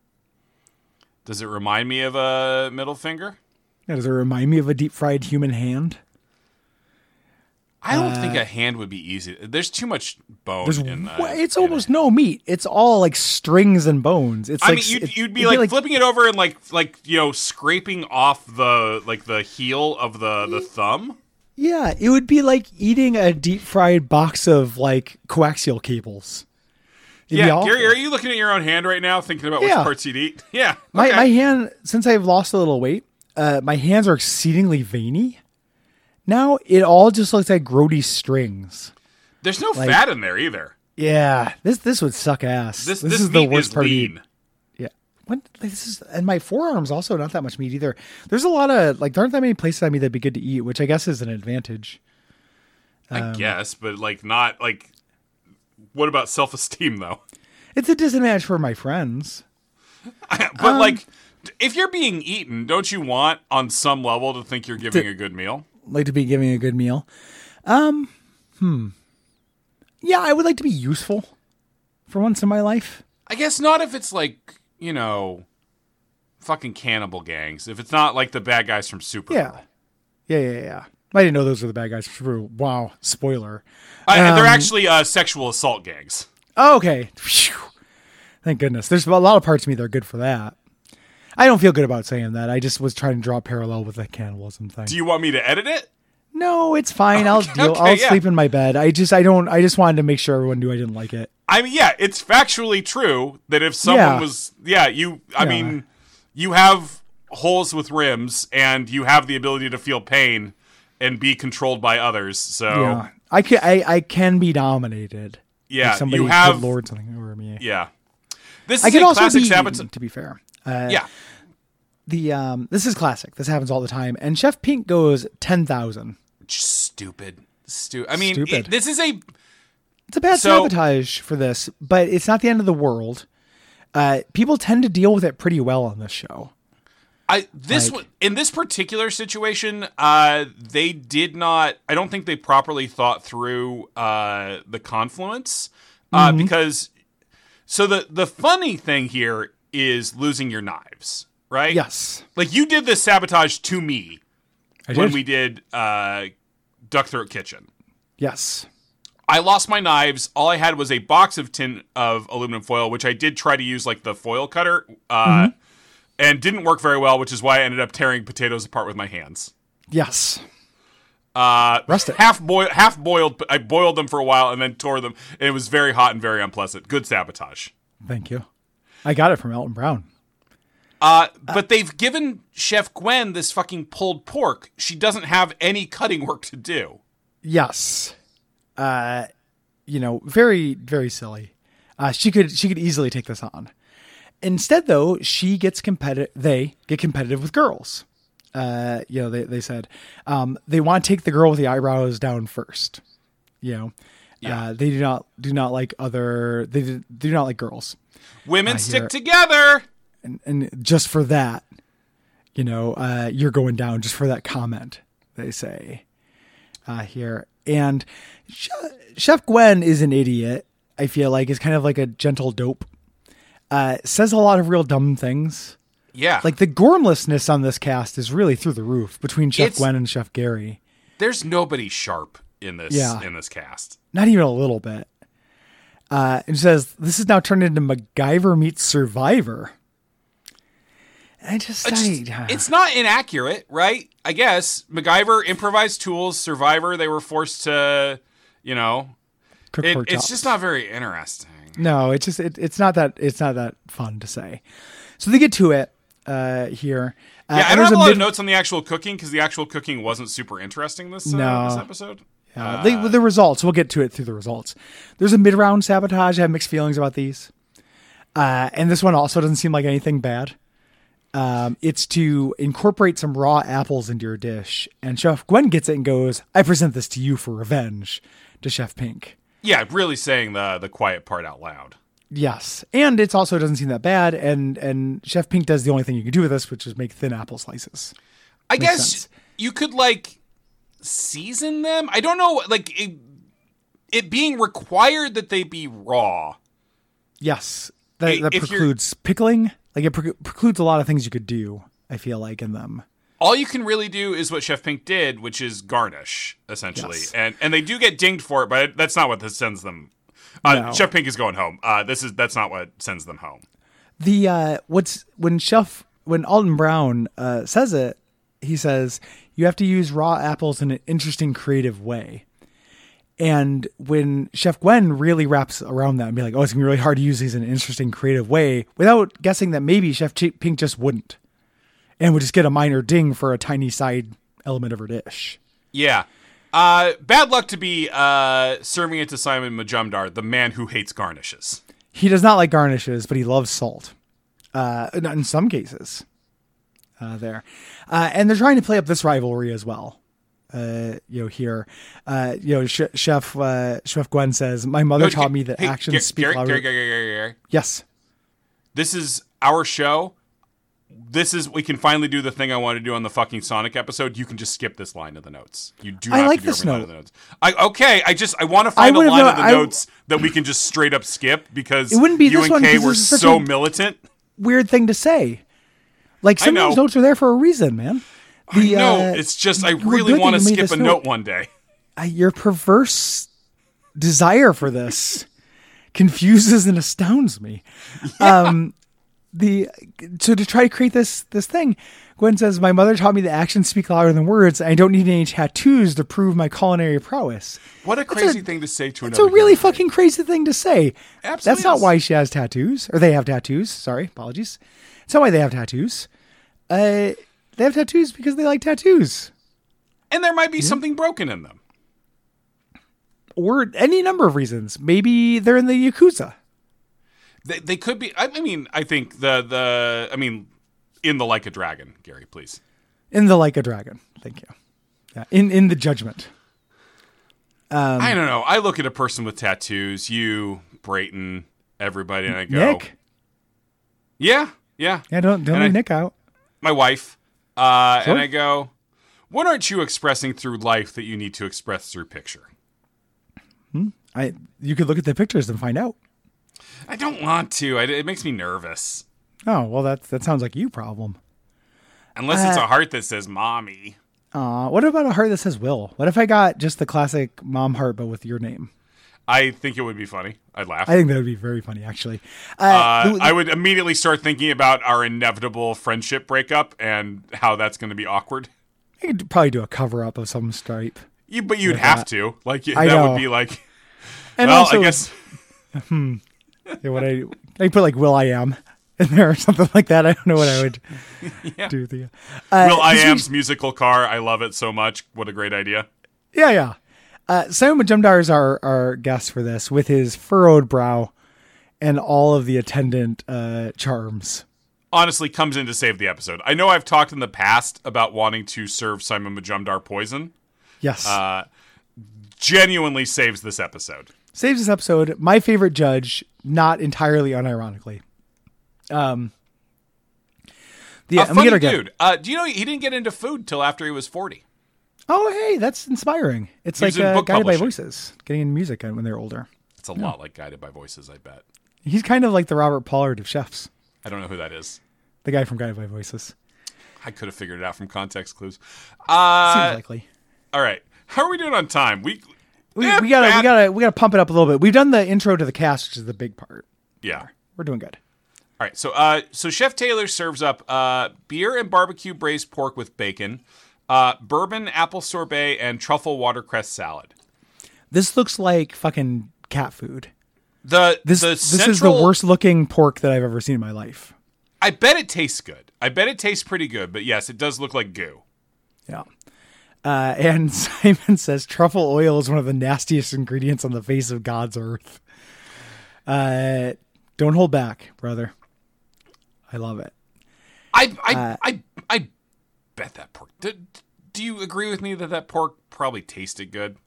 Does it remind me of a middle finger? Yeah, does it remind me of a deep fried human hand? I don't uh, think a hand would be easy. There's too much bone there's, in uh, It's in almost it. no meat. It's all like strings and bones. It's I like mean, you'd, it, you'd be like, be like flipping it over and like like you know scraping off the like the heel of the the thumb. Yeah, it would be like eating a deep fried box of like coaxial cables. It'd yeah, Gary, are you looking at your own hand right now, thinking about yeah. which parts you'd eat? Yeah, okay. my my hand. Since I've lost a little weight, uh, my hands are exceedingly veiny. Now it all just looks like grody strings. There's no like, fat in there either. Yeah, this this would suck ass. This this, this is meat the worst is part. lean. Of yeah, what like, this is, and my forearms also not that much meat either. There's a lot of like there aren't that many places I mean that'd be good to eat, which I guess is an advantage. I Um, guess, but like not like. What about self-esteem though? It's a disadvantage for my friends. but um, like, if you're being eaten, don't you want on some level to think you're giving to, a good meal? Like to be giving a good meal. Um, hmm. Yeah, I would like to be useful for once in my life. I guess not if it's like, you know, fucking cannibal gangs. If it's not like the bad guys from Supergirl. Yeah. Yeah, yeah, yeah. I didn't know those were the bad guys. Wow, spoiler. Uh, um, they're actually uh, sexual assault gangs. Oh, okay. Phew. Thank goodness. There's a lot of parts of me that are good for that. I don't feel good about saying that. I just was trying to draw a parallel with the cannibalism thing. Do you want me to edit it? No, it's fine. I'll deal. Okay, I'll yeah. sleep in my bed. I just, I don't, I just wanted to make sure everyone knew I didn't like it. I mean, yeah, it's factually true that if someone Yeah. was, yeah, you, I Yeah. mean, you have holes with rims and you have the ability to feel pain and be controlled by others. So, Yeah, I can, I, I can be dominated. yeah, Like somebody you have, could lord something over me. yeah. This I is could a also classic be, sabotage. to be fair. Uh, Yeah. The um, this is classic. This happens all the time. And Chef Pink goes ten thousand. Stupid. Stu- I mean, Stupid. it- this is a, It's a bad So- sabotage for this, but it's not the end of the world. Uh, people tend to deal with it pretty well on this show. I this Like- one in this particular situation, uh, they did not. I don't think they properly thought through uh, the confluence uh, Mm-hmm. because. So the the funny thing here is losing your knives, right? Yes, Like you did this sabotage to me I when did. we did uh, Duck Throat Kitchen. Yes. I lost my knives. All I had was a box of tin of aluminum foil, which I did try to use like the foil cutter, uh, Mm-hmm. and didn't work very well, which is why I ended up tearing potatoes apart with my hands. Yes. Uh, Rustic. half boiled, half boiled. I boiled them for a while and then tore them, and it was very hot and very unpleasant. Good sabotage. Thank you. I got it from Elton Brown. Uh, but they've given Chef Gwen this fucking pulled pork. She doesn't have any cutting work to do. Yes. Uh, you know, very, very silly. Uh, she could, she could easily take this on. Instead, though, she gets competitive. They get competitive with girls. Uh, you know, they, they said, um, they want to take the girl with the eyebrows down first. You know, Yeah. uh, they do not, do not like other, they do, do not like girls. Women I stick hear- together. And, and just for that, you know, uh, you're going down just for that comment, they say, uh, here. And Chef Gwen is an idiot. I feel like is kind of like a gentle dope. Uh, says a lot of real dumb things. Yeah. Like the gormlessness on this cast is really through the roof between Chef It's- Gwen and Chef Gary. There's nobody sharp in this Yeah. in this cast. Not even a little bit. Uh, and says this is now turned into MacGyver meets Survivor. And I just, It's, I, it's not inaccurate, right? I guess MacGyver improvised tools. Survivor, they were forced to, you know, cook it, pork it's chops. just not very interesting. No, it's just it, it's not that it's not that fun to say. So they get to it uh, here. Uh, Yeah, I and don't have there's a lot mid- of notes on the actual cooking because the actual cooking wasn't super interesting this uh, No. this episode. Uh, Uh, they, the results. We'll get to it through the results. There's a mid-round sabotage. I have mixed feelings about these, uh, and this one also doesn't seem like anything bad. Um, it's to incorporate some raw apples into your dish, and Chef Gwen gets it and goes, "I present this to you for revenge," to Chef Pink. yeah, really saying the the quiet part out loud. Yes, and it also doesn't seem that bad, and and Chef Pink does the only thing you can do with this, which is make thin apple slices. I Makes guess sense. you could like season them. I don't know, like it, it being required that they be raw. Yes, that, I- that if you're- precludes pickling. Like it pre- precludes a lot of things you could do. I feel like in them. all you can really do is what Chef Pink did, which is garnish, essentially. Yes. And and they do get dinged for it, but that's not what this sends them. Uh, No. Chef Pink is going home. Uh, this is that's not what sends them home. The uh, what's when Chef when Alton Brown uh, says it, he says you have to use raw apples in an interesting, creative way. And when Chef Gwen really wraps around that and be like, "Oh, it's gonna be really hard to use these in an interesting, creative way," without guessing that maybe Chef Ch- Pink just wouldn't, and would just get a minor ding for a tiny side element of her dish. Yeah. Uh, bad luck to be uh, serving it to Simon Majumdar, the man who hates garnishes. He does not like garnishes, but he loves salt. Uh, in some cases, uh, there, uh, and they're trying to play up this rivalry as well. Uh, you know, here, uh, you know, Sh- Chef uh, Chef Gwen says, "My mother No, taught G- me that hey, actions Gary, speak Gary, louder." Gary, Gary, Gary, Gary. Yes, This is our show. This is we can finally do the thing I want to do on the fucking Sonic episode. You can just skip this line of the notes. You do not I like have to do this every line note. of the notes. I okay. I just I want to I find a would've line known- of the I- notes that we can just straight up skip because It wouldn't be you this and one, Kay 'cause were this is such so a- militant. weird thing to say. Like I know. sometimes notes are there for a reason, man. The, I know. uh, It's just I you were really good that want to you made skip this a note. note one day. uh, your perverse desire for this confuses and astounds me. Um, the so to try to create this this thing, Gwen says, "My mother taught me that actions speak louder than words. I don't need any tattoos to prove my culinary prowess." What a crazy thing to say to It's another. a really human being. fucking crazy thing to say. Absolutely That's not is. why she has tattoos, or they have tattoos. Sorry, apologies. It's not why they have tattoos. Uh, they have tattoos because they like tattoos, And there might be something broken in them. or any number of reasons. Maybe they're in the Yakuza. They, they could be. I, I mean, I think the the. I mean, in the Like a Dragon, Gary, please. In the Like a Dragon. Thank you. Yeah, in in the Judgment. Um, I don't know. I look at a person with tattoos, you, Brayton, everybody, and I go, Nick. yeah, yeah, Yeah, don't don't And leave I- Nick out. my wife, uh, Sure. and I go, what aren't you expressing through life that you need to express through picture? I you could look at the pictures and find out. I don't want to. I, it makes me nervous. Oh well, that that sounds like you problem. Unless it's Uh, a heart that says "mommy." Uh, what about a heart that says Will? What if I got just the classic mom heart, but with your name? I think it would be funny. I'd laugh. I think that would be very funny, actually. Uh, Uh, the- I would immediately start thinking about our inevitable friendship breakup and how that's going to be awkward. I could probably do a cover up of some stripe. You, but you'd With have that. to. Like you, I that know. would be like. And well, also, I guess. yeah, what I I put like Will I Am in there or something like that. I don't know what I would Yeah. do with the. Uh, Will I this Am's week- musical car. I love it so much. What a great idea. Yeah, yeah. Uh, Simon Majumdar is our our guest for this with his furrowed brow and all of the attendant uh, charms. Honestly, comes in to save the episode. I know I've talked in the past about wanting to serve Simon Majumdar poison. Yes. Uh, genuinely saves this episode. Saves this episode. My favorite judge, not entirely unironically. Um, the, a let me funny get our guest. dude. Uh, do you know he didn't get into food till after he was forty? Oh, hey, that's inspiring. It's He was like in uh, book Guided by publishing. Voices, getting into music when they're older. It's a lot like Guided by Voices, I bet. He's kind of like the Robert Pollard of chefs, I don't know who that is. the guy from Guided by Voices. I could have figured it out from context clues. Uh, Seems likely. all right. How are we doing on time? We We, eh, we gotta, bad- we gotta, we gotta pump it up a little bit. We've done the intro to the cast, which is the big part. Yeah. We're doing good. All right, so uh, so Chef Taylor serves up uh, beer and barbecue braised pork with bacon, uh, bourbon apple sorbet, and truffle watercress salad. This looks like fucking cat food. The This the this central, is the worst looking pork that I've ever seen in my life. I bet it tastes good. I bet it tastes pretty good, but yes, it does look like goo. Yeah. Uh, and Simon says truffle oil is one of the nastiest ingredients on the face of God's earth. Uh, don't hold back, brother. I love it. I I Uh, I, I bet that pork. Do, do you agree with me that that pork probably tasted good?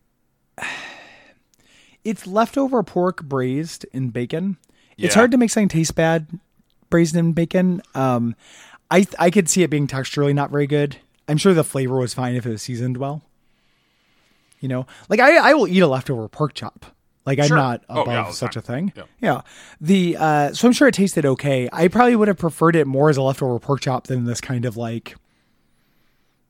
It's leftover pork braised in bacon. It's Yeah. hard to make something taste bad braised in bacon. Um, I I could see it being texturally not very good. I'm sure the flavor was fine if it was seasoned well. You know, like I I will eat a leftover pork chop. Like I'm Sure. not Oh, above yeah, all the such time. a thing. Yeah. Yeah. The uh, so I'm sure it tasted okay. I probably would have preferred it more as a leftover pork chop than this kind of like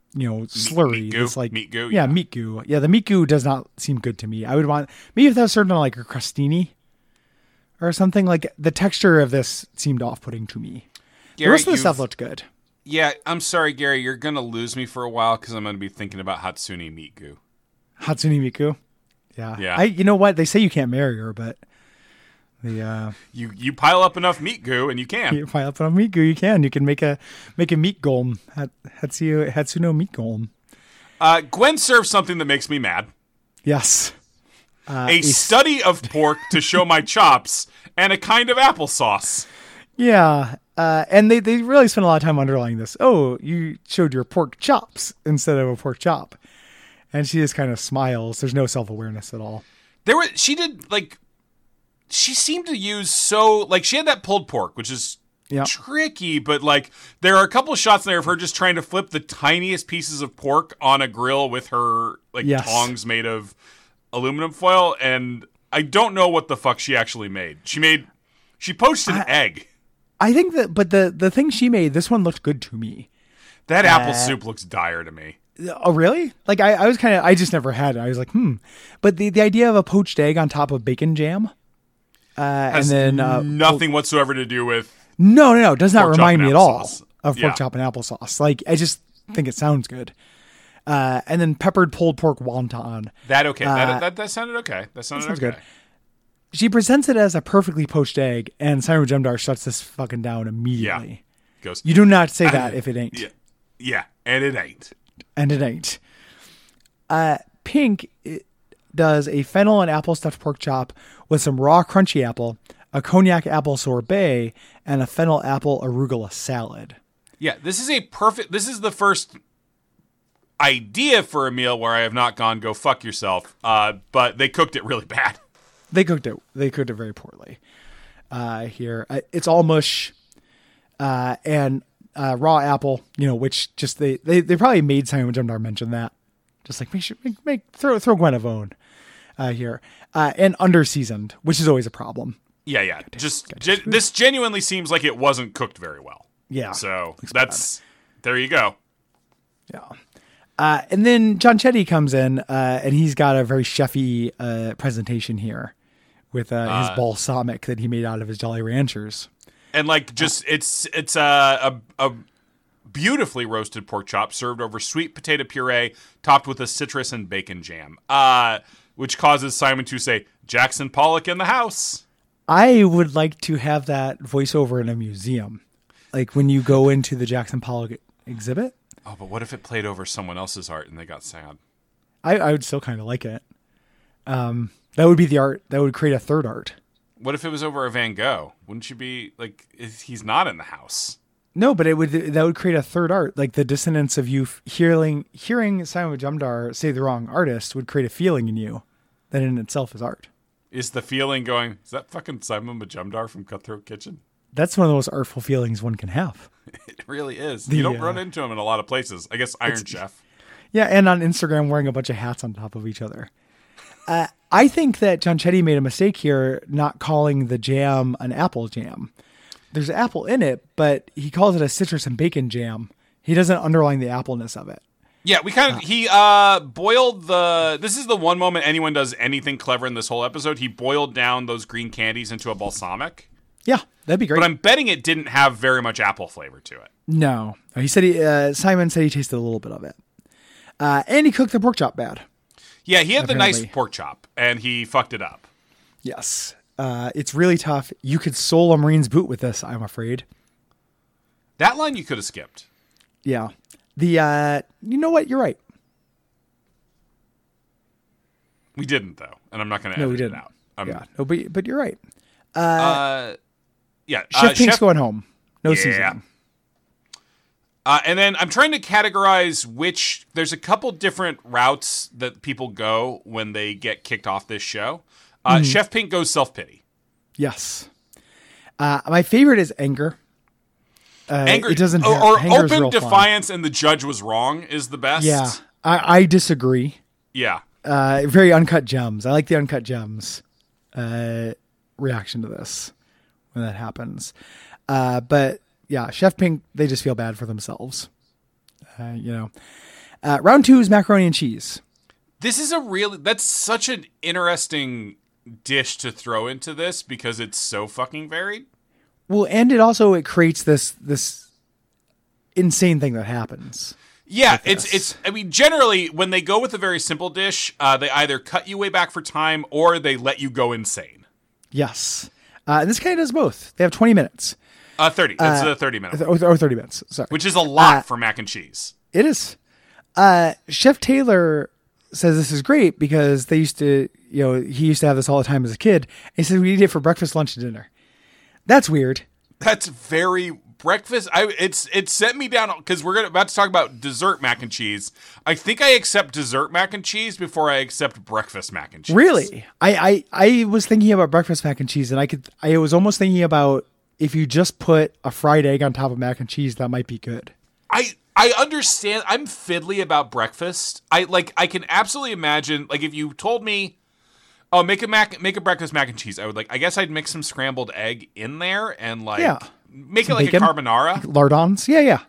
you know, slurry. Meat goo? It's like Meat goo, Yeah, yeah. meat goo. Yeah, the meat goo does not seem good to me. I would want maybe if that was served on like a crostini or something. Like the texture of this seemed off-putting to me. Gary, the rest of the you've- stuff looked good. Yeah, I'm sorry, Gary. You're gonna lose me for a while because I'm gonna be thinking about Hatsune meat goo. Hatsune Miku. Yeah. Yeah. I. You know what? They say you can't marry her, but the uh, You you pile up enough meat goo and you can. you pile up on meat goo. You can. You can make a make a meat golem. Hat, Hatsuno Hatsuno meat golem. Uh, Gwen serves something that makes me mad. Yes. Uh, a study of pork to show my chops and a kind of applesauce. Yeah. Uh, and they, they really spent a lot of time underlining this. Oh, you showed your pork chops instead of a pork chop. And she just kind of smiles. There's no self-awareness at all. There was she did like she seemed to use so like she had that pulled pork, which is Yeah. tricky, but like there are a couple of shots there of her just trying to flip the tiniest pieces of pork on a grill with her like Yes. tongs made of aluminum foil, and I don't know what the fuck she actually made. She made she poached an I- egg. I think that, but the, the thing she made, this one looked good to me. That apple Uh, soup looks dire to me. Oh, really? Like, I, I was kind of, I just never had it. I was like, hmm. But the, the idea of a poached egg on top of bacon jam. Uh, and Has then, uh, nothing whatsoever to do with no, no, no, it does not pork chop remind and me at all applesauce. of pork Yeah. chop and applesauce. Like, I just think it sounds good. Uh, and then peppered pulled pork wonton. that. Okay, Uh, that, that that sounded okay. That sounded sounds okay. good. She presents it as a perfectly poached egg, and Simon Jemdar shuts this fucking down immediately. Goes. You do not say that if it ain't. Yeah, yeah, and it ain't. And it ain't. Uh, Pink it does a fennel and apple stuffed pork chop with some raw crunchy apple, a cognac apple sorbet, and a fennel apple arugula salad. Yeah, this is a perfect. This is the first idea for a meal where I have not gone go fuck yourself. Uh, but they cooked it really bad. They cooked it. They cooked it very poorly. Uh, here uh, it's all mush, uh, and uh, raw apple. You know, which just they they, they probably made Simon Jemdar mention that. Just like make sure make, make throw throw Gwenavone uh, here, uh, and under seasoned, which is always a problem. Yeah, yeah. Just gen- this genuinely seems like it wasn't cooked very well. Yeah. So that's there you go. Yeah. Uh, and then John Chetty comes in, uh, and he's got a very chefy uh, presentation here with uh, his Uh, balsamic that he made out of his Jolly Ranchers. And like just it's it's a, a a beautifully roasted pork chop served over sweet potato puree topped with a citrus and bacon jam. Uh which causes Simon to say Jackson Pollock in the house. I would like to have that voiceover in a museum, like when you go into the Jackson Pollock exhibit. Oh, but what if it played over someone else's art and they got sad? I, I would still kind of like it. Um, that would be the art that would create a third art. What if it was over a Van Gogh? Wouldn't you be like if he's not in the house? No, but it would that would create a third art. Like the dissonance of you f- hearing hearing Simon Jemdar say the wrong artist would create a feeling in you that in itself is art. Is the feeling going, is that fucking Simon Majumdar from Cutthroat Kitchen? That's one of the most artful feelings one can have. It really is. The, you don't uh, run into him in a lot of places. I guess Iron Chef. Yeah, and on Instagram wearing a bunch of hats on top of each other. Uh, I think that John Chetty made a mistake here not calling the jam an apple jam. There's apple in it, but he calls it a citrus and bacon jam. He doesn't underline the appleness of it. Yeah, we kind of he uh boiled the this is the one moment anyone does anything clever in this whole episode. He boiled down those green candies into a balsamic. Yeah, that'd be great. But I'm betting it didn't have very much apple flavor to it. No, he said he. Uh, Simon said he tasted a little bit of it, uh, and he cooked the pork chop bad. Yeah, he had the nice Apparently. pork chop and he fucked it up. Yes, uh, it's really tough. You could sole a Marine's boot with this, I'm afraid. That line you could have skipped. Yeah. The uh, you know what? You're right. We didn't though, and I'm not going to No, edit we didn't. it out. Um, yeah. No, but but you're right. Uh, yeah. Chef uh, Pink's Chef going home. No Yeah. seasoning. Uh, and then I'm trying to categorize which. There's a couple different routes that people go when they get kicked off this show. Uh, Mm-hmm. Chef Pink goes self pity. Yes. Uh, my favorite is anger. Uh, Anger It doesn't. or, Have, or anger is open real fun. defiance, and the judge was wrong is the best. Yeah, I, I disagree. yeah. Uh, very uncut gems. I like the uncut gems uh, reaction to this when that happens. Uh, but yeah, Chef Pink, they just feel bad for themselves. Uh, you know, Uh, round two is macaroni and cheese. This is a really, that's such an interesting dish to throw into this because it's so fucking varied. Well, and it also, it creates this, this insane thing that happens. Yeah, it's, it's, I mean, generally when they go with a very simple dish, uh, they either cut you way back for time or they let you go insane. Yes. Uh, and this kind of does both. They have twenty minutes. Uh, thirty. It's uh, a thirty minute. Or, or thirty minutes. Sorry. Which is a lot uh, for mac and cheese. It is. Uh, Chef Taylor says this is great because they used to, you know, he used to have this all the time as a kid. And he said we eat it for breakfast, lunch, and dinner. That's weird. That's very breakfast. I it's it sent me down because we're gonna about to talk about dessert mac and cheese. I think I accept dessert mac and cheese before I accept breakfast mac and cheese. Really? I, I, I was thinking about breakfast mac and cheese, and I could I was almost thinking about if you just put a fried egg on top of mac and cheese, that might be good. I I understand. I'm fiddly about breakfast. I like I can absolutely imagine like if you told me, oh, make a mac make a breakfast mac and cheese, I would like I guess I'd mix some scrambled egg in there and like yeah. make some it like bacon, a carbonara. like lardons. Yeah, yeah.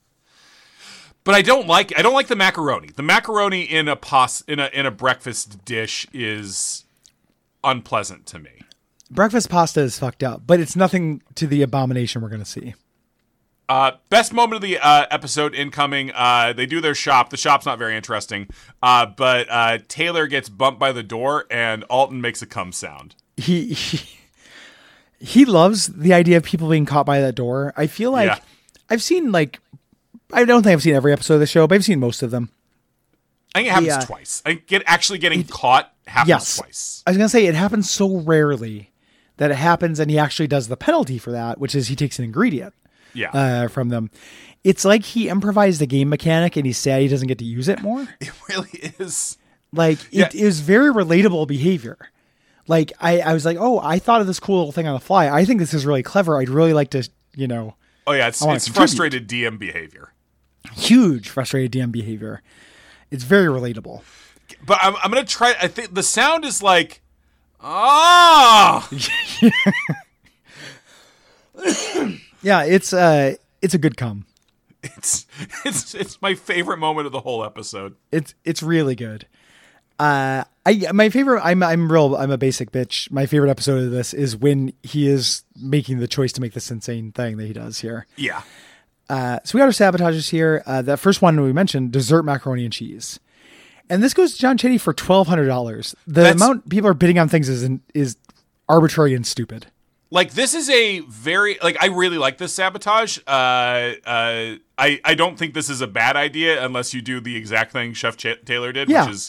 But I don't like I don't like the macaroni. The macaroni in a pos in a in a breakfast dish is unpleasant to me. Breakfast pasta is fucked up, but it's nothing to the abomination we're going to see. Uh, best moment of the uh, episode incoming. Uh, they do their shop. The shop's not very interesting. Uh, but uh, Taylor gets bumped by the door, and Alton makes a cum sound. He, he he loves the idea of people being caught by that door. I feel like Yeah. I've seen like I don't think I've seen every episode of the show, but I've seen most of them. I think it happens Yeah. twice. I think get actually getting caught happens Yes. twice. I was gonna say it happens so rarely that it happens, and he actually does the penalty for that, which is he takes an ingredient Yeah, uh, from them. It's like he improvised a game mechanic, and he's sad he doesn't get to use it more. it really is. Like Yeah. it is very relatable behavior. Like I, I was like, oh, I thought of this cool little thing on the fly. I think this is really clever. I'd really like to, you know, Oh yeah, it's I wanna it's contribute. frustrated D M behavior. huge frustrated D M behavior. It's very relatable. But I'm I'm gonna try. I think the sound is like ah. Yeah, it's uh, it's a good cum. It's it's it's my favorite moment of the whole episode. It's it's really good. Uh, I my favorite. I'm I'm real. I'm a basic bitch. My favorite episode of this is when he is making the choice to make this insane thing that he does here. Yeah. Uh, so we got our sabotages here. Uh, that first one we mentioned, dessert macaroni and cheese, and this goes to John Chetty for twelve hundred dollars. The That's- amount people are bidding on things is is arbitrary and stupid. Like this is a very like I really like this sabotage. Uh, uh, I I don't think this is a bad idea unless you do the exact thing Chef Ch- Taylor did, Yeah. which is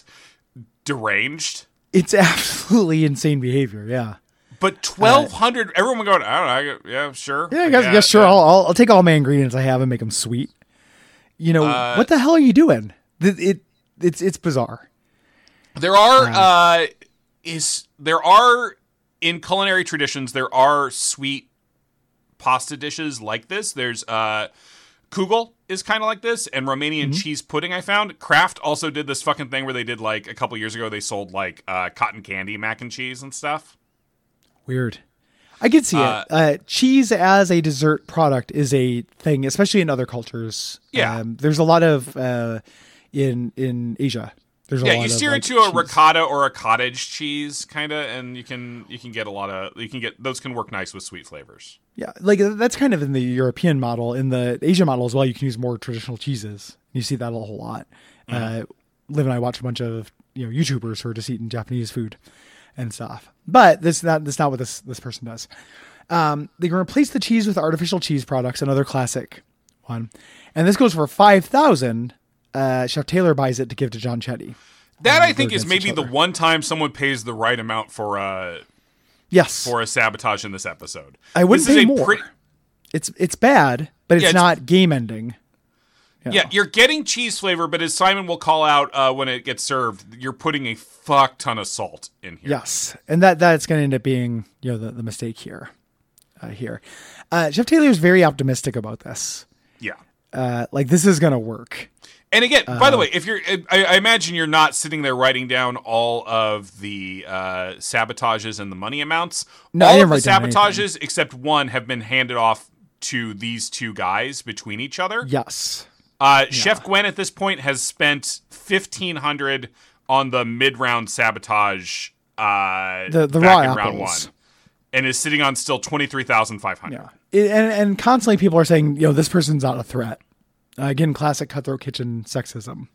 deranged. It's absolutely insane behavior. Yeah. But twelve hundred, everyone going, I don't know, yeah, sure, Yeah, I guess, guess sure. I'll, I'll I'll take all my ingredients I have and make them sweet. You know Uh, what the hell are you doing? It, it it's it's bizarre. There are uh, is there are in culinary traditions there are sweet pasta dishes like this. There's uh, Kugel is kind of like this, and Romanian Mm-hmm. cheese pudding. I found Kraft also did this fucking thing where they did like a couple years ago. They sold like uh, cotton candy mac and cheese and stuff. Weird. I could see Uh, it. Uh, cheese as a dessert product is a thing, especially in other cultures. Yeah. Um, there's a lot of uh, in in Asia. There's a Yeah, lot you of, steer like, into a cheese. ricotta or a cottage cheese kind of, and you can you can get a lot of you can get those can work nice with sweet flavors. Yeah, like that's kind of in the European model. In the Asian model as well, you can use more traditional cheeses. You see that a whole lot. Mm-hmm. Uh, Liv and I watch a bunch of you know YouTubers who are just eating Japanese food and stuff. But this not that's not what this this person does. Um, they can replace the cheese with artificial cheese products, another classic one. And this goes for five thousand. Uh, Chef Taylor buys it to give to John Chetty. That Um, I think they're is against maybe each the other. one time someone pays the right amount for a Yes, for a sabotage in this episode. I wouldn't this pay is a more. pretty- It's it's bad, but it's, Yeah, it's- not game ending. You yeah, know. you're getting cheese flavor, but as Simon will call out uh, when it gets served, you're putting a fuck ton of salt in here. Yes, and that that's going to end up being you know the, the mistake here. Uh, here, uh, Chef Taylor is very optimistic about this. Yeah. Uh, like this is going to work. And again, by Uh, the way, if you're, I, I imagine you're not sitting there writing down all of the uh, sabotages and the money amounts. No, I all didn't of the write down anything. sabotages except one have been handed off to these two guys between each other. Yes. Uh, yeah. Chef Gwen at this point has spent fifteen hundred on the mid-round sabotage uh, the, the back raw in apples. round one, and is sitting on still twenty-three thousand five hundred. Yeah. It, and, and constantly people are saying, you know, this person's not a threat. Uh, again, classic Cutthroat Kitchen sexism.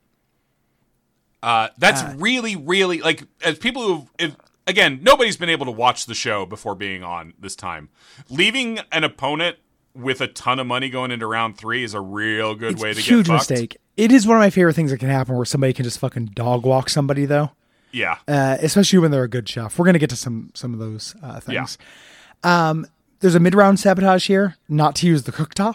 Uh, that's uh, really, really, like, as people who, if, again, nobody's been able to watch the show before being on this time. Leaving an opponent with a ton of money going into round three is a real good it's way to a get huge fucked. mistake. It is one of my favorite things that can happen where somebody can just fucking dog walk somebody, though. Yeah. Uh, especially when they're a good chef. We're going to get to some some of those uh, things. Yeah. Um, there's a mid-round sabotage here, not to use the cooktop.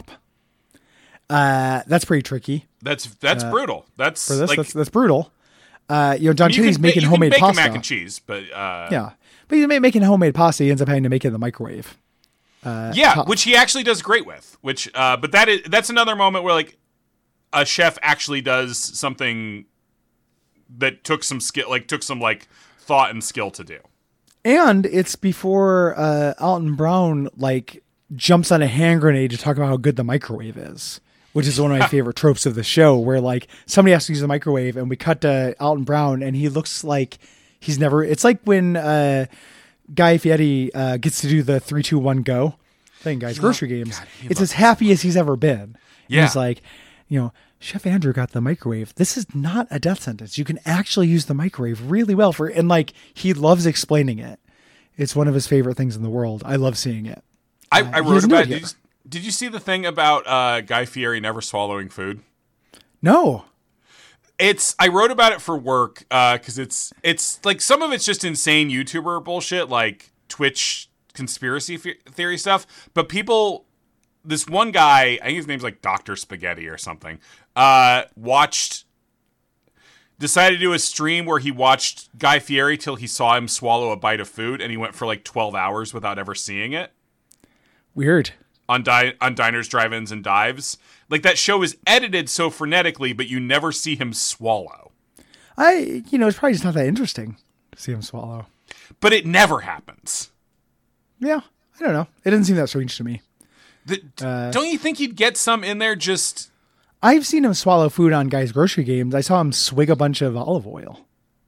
Uh, that's pretty tricky. That's that's uh, brutal. That's for this. Like, that's, that's brutal. Uh, you know, John Cheney's making you homemade can make pasta. mac and cheese, but uh, yeah, but he's making homemade pasta. He ends up having to make it in the microwave. Uh, yeah, tough. which he actually does great with. Which, uh, but that is that's another moment where like a chef actually does something that took some skill, like took some like thought and skill to do. And it's before uh, Alton Brown like jumps on a hand grenade to talk about how good the microwave is. Which is one of my favorite tropes of the show, where like somebody has to use the microwave, and we cut to Alton Brown, and he looks like he's never. It's like when uh, Guy Fieri uh, gets to do the three, two, one, go thing, guys. He grocery lo- games. God, it's as happy as he's ever been. Yeah, and he's like, you know, Chef Andrew got the microwave. This is not a death sentence. You can actually use the microwave really well for, and like he loves explaining it. It's one of his favorite things in the world. I love seeing it. I, uh, I wrote about it. Did you see the thing about uh, Guy Fieri never swallowing food? No. It's I wrote about it for work because uh, it's it's like some of it's just insane YouTuber bullshit, like Twitch conspiracy f- theory stuff. But people, this one guy, I think his name's like Doctor Spaghetti or something, uh, watched, decided to do a stream where he watched Guy Fieri till he saw him swallow a bite of food, and he went for like twelve hours without ever seeing it. Weird. On, di- on Diners, Drive-Ins, and Dives. Like, that show is edited so frenetically, but you never see him swallow. I, you know, it's probably just not that interesting to see him swallow. But it never happens. Yeah, I don't know. It doesn't seem that strange to me. The, uh, don't you think he'd get some in there just... I've seen him swallow food on Guy's Grocery Games. I saw him swig a bunch of olive oil.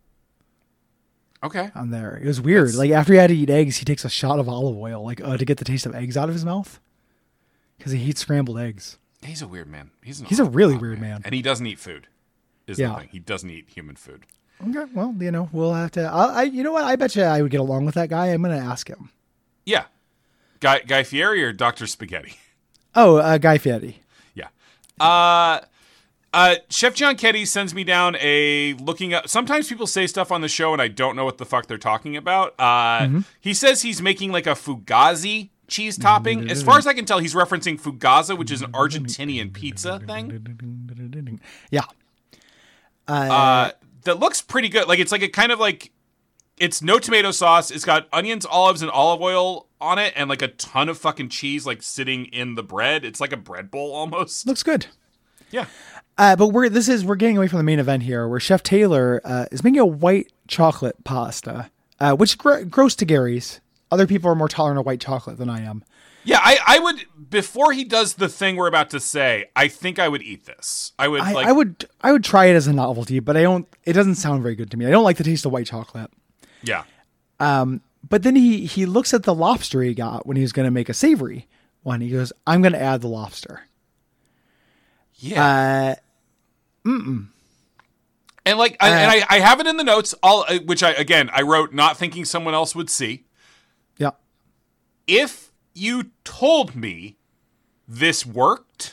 Okay. On there. It was weird. That's... Like, after he had to eat eggs, he takes a shot of olive oil, like, uh, to get the taste of eggs out of his mouth. Because he eats scrambled eggs. He's a weird man. He's, He's a really weird man. man. And he doesn't eat food, is yeah. the thing. He doesn't eat human food. Okay, well, you know, we'll have to... I, I You know what? I bet you I would get along with that guy. I'm going to ask him. Yeah. Guy Guy Fieri or Doctor Spaghetti? Oh, uh, Guy Fieri. Yeah. Uh... Uh, Chef John Ketty sends me down a looking up. Sometimes people say stuff on the show and I don't know what the fuck they're talking about. Uh, mm-hmm. He says he's making like a Fugazi cheese topping. As far as I can tell, he's referencing Fugaza, which is an Argentinian pizza thing. Yeah. Uh, uh, that looks pretty good. Like it's like a kind of like it's no tomato sauce. It's got onions, olives, and olive oil on it, and like a ton of fucking cheese like sitting in the bread. It's like a bread bowl almost. Looks good. Yeah. Uh, but we're this is we're getting away from the main event here, where Chef Taylor uh, is making a white chocolate pasta, uh, which gr- gross to Gary's. Other people are more tolerant of white chocolate than I am. Yeah, I, I would before he does the thing we're about to say. I think I would eat this. I would. I, like, I would. I would try it as a novelty, but I don't. It doesn't sound very good to me. I don't like the taste of white chocolate. Yeah. Um. But then he he looks at the lobster he got when he was going to make a savory one. He goes, "I'm going to add the lobster." Yeah. Uh, Mm-mm. And like, I, uh, and I, I have it in the notes, all which I again I wrote not thinking someone else would see. Yeah. If you told me this worked,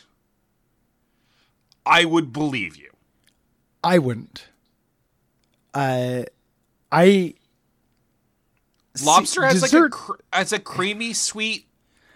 I would believe you. I wouldn't. Uh, I. Lobster see, has dessert, like a cr- has a creamy sweet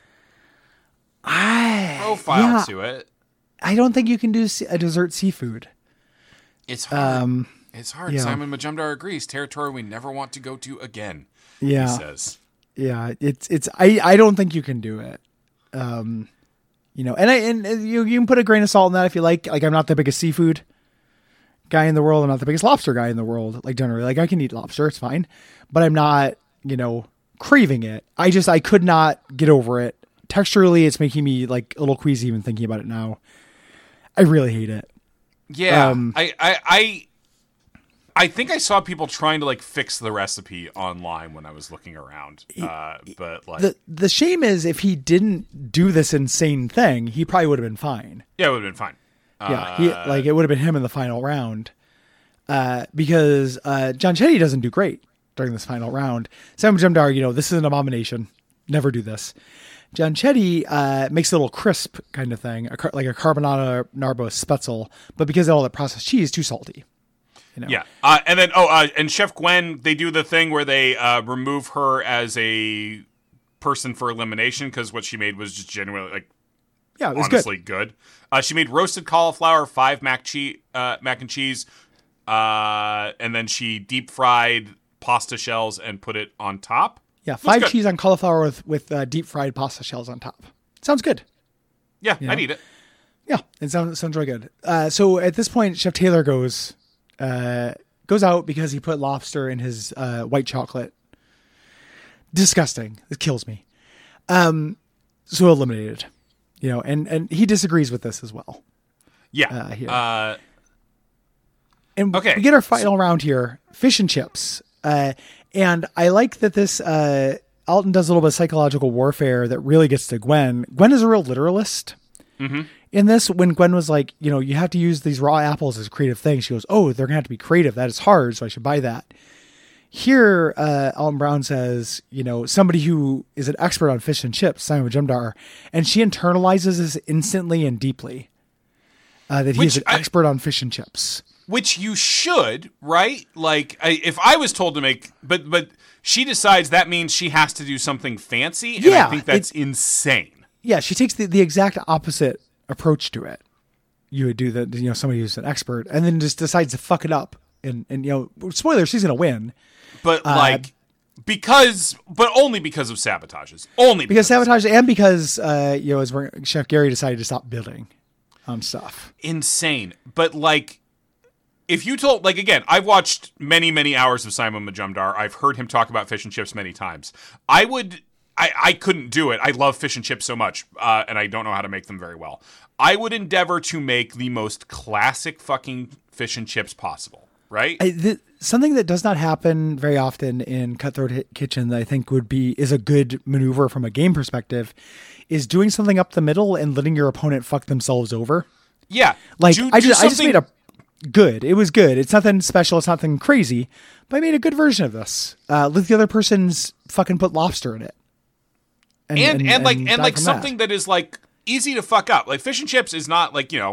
I, profile yeah. to it. I don't think you can do a dessert seafood. It's hard. Um, it's hard. yeah. Simon Majumdar agrees. Territory we never want to go to again. Yeah. He says. Yeah. It's, it's, I, I don't think you can do it. Um, you know, and I, and you, you can put a grain of salt in that if you like. Like, I'm not the biggest seafood guy in the world. I'm not the biggest lobster guy in the world. Like, generally, like, I can eat lobster. It's fine. But I'm not, you know, craving it. I just, I could not get over it. Texturally, it's making me like a little queasy even thinking about it now. I really hate it. Yeah, Um, I, I, I, I think I saw people trying to like fix the recipe online when I was looking around. Uh, but like, The the shame is if he didn't do this insane thing, he probably would have been fine. yeah, it would have been fine. Yeah, he, like it would have been him in the final round. Uh, because uh, John Chetty doesn't do great during this final round. Sam Jumdar, you know, this is an abomination. Never do this. John Chetty uh, makes a little crisp kind of thing, a car- like a carbonara narbo spetzel, but because of all that processed cheese, too salty. You know? Yeah, uh, and then oh, uh, and Chef Gwen, they do the thing where they uh, remove her as a person for elimination because what she made was just genuinely like yeah, it was honestly good. good. Uh, she made roasted cauliflower, five mac cheese, uh, mac and cheese, uh, and then she deep fried pasta shells and put it on top. Yeah, Looks five good. cheese on cauliflower with with uh, deep fried pasta shells on top. Sounds good. Yeah, You know? I'd eat it. Yeah, it sounds sounds really good. Uh, so at this point, Chef Taylor goes uh, goes out because he put lobster in his uh, white chocolate. Disgusting. It kills me. Um, so eliminated. You know, and and he disagrees with this as well. Yeah. Uh, here. Uh, And Okay. we get our final round here, fish and chips. Uh, and I like that this, uh, Alton does a little bit of psychological warfare that really gets to Gwen. Gwen is a real literalist. Mm-hmm. In this, when Gwen was like, you know, you have to use these raw apples as creative things, she goes, oh, they're going to have to be creative. That is hard, so I should buy that. Here, uh, Alton Brown says, you know, somebody who is an expert on fish and chips, Simon Majumdar, and she internalizes this instantly and deeply. Uh, that he Which is an I- expert on fish and chips. Which you should, right? Like, I, if I was told to make, but but she decides that means she has to do something fancy, and Yeah, I think that's insane. Yeah, she takes the, the exact opposite approach to it. You would do that, you know, somebody who's an expert, and then just decides to fuck it up. And, and you know, spoiler, she's going to win. But Uh, like, because, but only because of sabotages. Only Because because, sabotage, and because, uh, you know, as we're, Chef Gary decided to stop building on stuff. insane. But like, if you told, like, again, I've watched many, many hours of Simon Majumdar. I've heard him talk about fish and chips many times. I would, I, I couldn't do it. I love fish and chips so much, uh, and I don't know how to make them very well. I would endeavor to make the most classic fucking fish and chips possible, right? I, th- something that does not happen very often in Cutthroat Hit Kitchen that I think would be, is a good maneuver from a game perspective, is doing something up the middle and letting your opponent fuck themselves over. yeah. Like, do, I do just, I just something- made a good. It was good. It's nothing special. It's nothing crazy, but I made a good version of this. Uh, let the other person's fucking put lobster in it. and and, like and die like from something that is like easy to fuck up. Like fish and chips is not like, you know,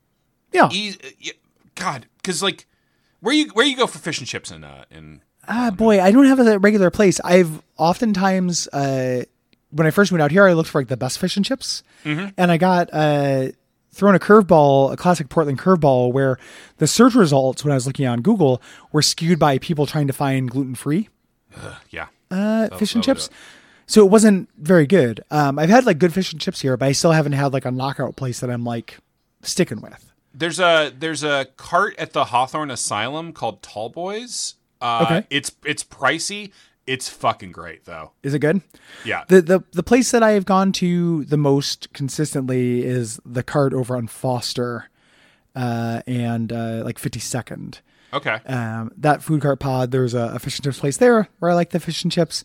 Yeah. easy. God, because like where you where you go for fish and chips in uh in Ah, boy, I don't have a regular place. I've oftentimes, uh, when I first went out here, I looked for like the best fish and chips, Mm-hmm. and I got uh, thrown a curveball, a classic Portland curveball, where the search results when I was looking on Google were skewed by people trying to find gluten free uh, yeah. uh, fish and that would chips. do So it wasn't very good. Um, I've had like good fish and chips here, but I still haven't had like a knockout place that I'm like sticking with. There's a there's a cart at the Hawthorne Asylum called Tall Boys. Uh, Okay. It's it's pricey. It's fucking great though. Is it good? Yeah. The the the place that I have gone to the most consistently is the cart over on Foster, uh, and uh, like fifty-second. Okay. Um, that food cart pod. There's a, a fish and chips place there where I like the fish and chips,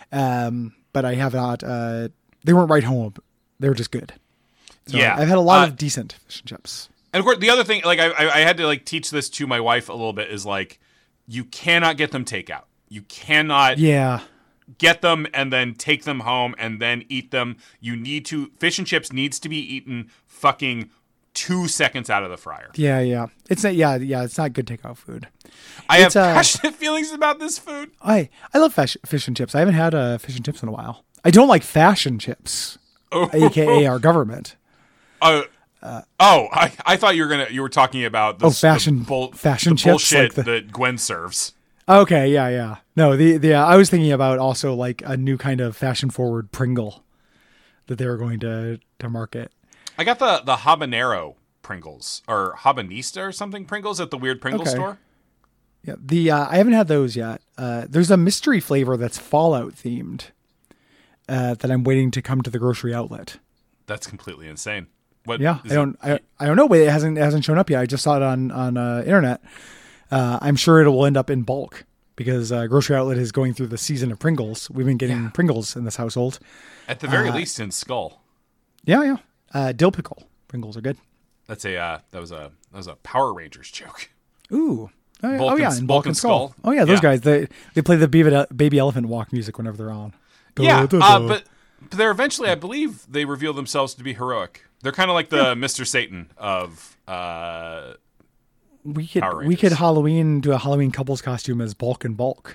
um, but I have not. Uh, they weren't right home. They were just good. So Yeah. I've had a lot Uh, of decent fish and chips. And of course, the other thing, like I, I I had to like teach this to my wife a little bit, is like you cannot get them takeout. You cannot Yeah. get them and then take them home and then eat them. You need to fish and chips needs to be eaten fucking two seconds out of the fryer. Yeah. Yeah. It's not. Yeah. Yeah. It's not good takeout food. I have It's, uh, passionate feelings about this food. I I love fish, fish and chips. I haven't had uh, fish and chips in a while. I don't like fashion chips, Oh, aka our government. uh, oh, I, I thought you were gonna you were talking about the, Oh, fashion- the bull, fashion the chips, bullshit like the- that Gwen serves. Okay, yeah, yeah. No, the the uh, I was thinking about also like a new kind of fashion forward Pringle that they were going to to market. I got the the habanero Pringles or habanista or something Pringles at the weird Pringle Okay. store. Yeah, the uh, I haven't had those yet. Uh, there's a mystery flavor that's Fallout themed uh, that I'm waiting to come to the grocery outlet. That's completely insane. What? Yeah, is I don't, it? I, I don't know, but it hasn't it hasn't shown up yet. I just saw it on on uh, internet. Uh, I'm sure it will end up in bulk because uh, Grocery Outlet is going through the season of Pringles. We've been getting Yeah. Pringles in this household. At the very uh, least, in Skull. Yeah, yeah. Uh, dill pickle Pringles are good. That's a uh, that was a that was a Power Rangers joke. Ooh. Oh yeah, Bulk oh, yeah. and- and Bulk Bulk and and Skull. Skull. Oh yeah, those Yeah. guys. They they play the baby, baby elephant walk music whenever they're on. Yeah, Da, da, uh, da. but, but they're eventually, I believe, they reveal themselves to be heroic. They're kind of like the Mister Satan of. Uh, we could Power we Rangers. could Halloween do a Halloween couples costume as Bulk and Bulk.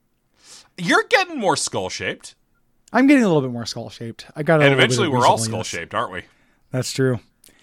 you're getting more skull shaped, I'm getting a little bit more skull shaped. I got a and little bit eventually of we're all weaselliness. skull shaped, aren't we? That's true.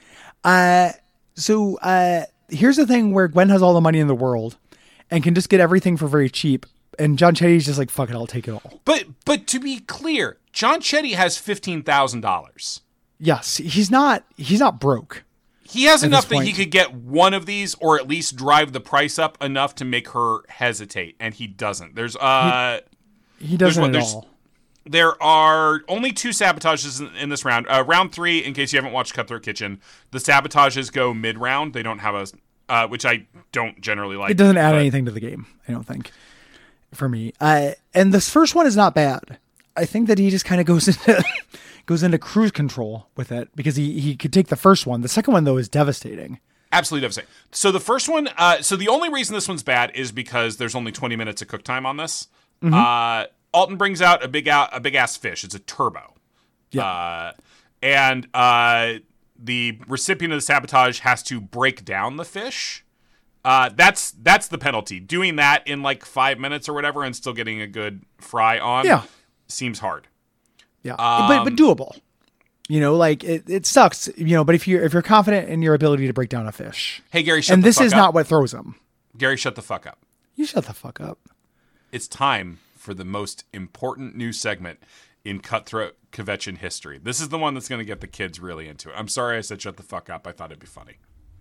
Uh, so uh, here's the thing where Gwen has all the money in the world and can just get everything for very cheap. And John Chetty's just like, fuck it, I'll take it all. But but to be clear, John Chetty has fifteen thousand dollars. Yes, he's not he's not broke. He has At enough this that he point. could get one of these, or at least drive the price up enough to make her hesitate, and he doesn't. There's uh, He doesn't what, at there's- all. there are only two sabotages in, in this round. Uh, round three, in case you haven't watched Cutthroat Kitchen, the sabotages go mid round. They don't have a, uh, which I don't generally like. It doesn't add but- anything to the game, I don't think, for me. Uh, and this first one is not bad. I think that he just kind of goes into goes into cruise control with it because he, he could take the first one. The second one, though, is devastating. Absolutely devastating. So the first one, uh, so the only reason this one's bad is because there's only twenty minutes of cook time on this. Mm-hmm. Uh, Alton brings out a big out a big ass fish. It's a turbo. Yeah. Uh, and uh, the recipient of the sabotage has to break down the fish. Uh, that's that's the penalty. Doing that in like five minutes or whatever, and still getting a good fry on. Yeah. seems hard. Yeah, but but doable. You know, like it, it sucks. You know, but if you're if you're confident in your ability to break down a fish, Hey Gary, shut and the this fuck is up. not what throws them. Gary, shut the fuck up. You shut the fuck up. It's time for the most important new segment in Cutthroat Kvetchin history. This is the one that's going to get the kids really into it. I'm sorry I said shut the fuck up. I thought it'd be funny.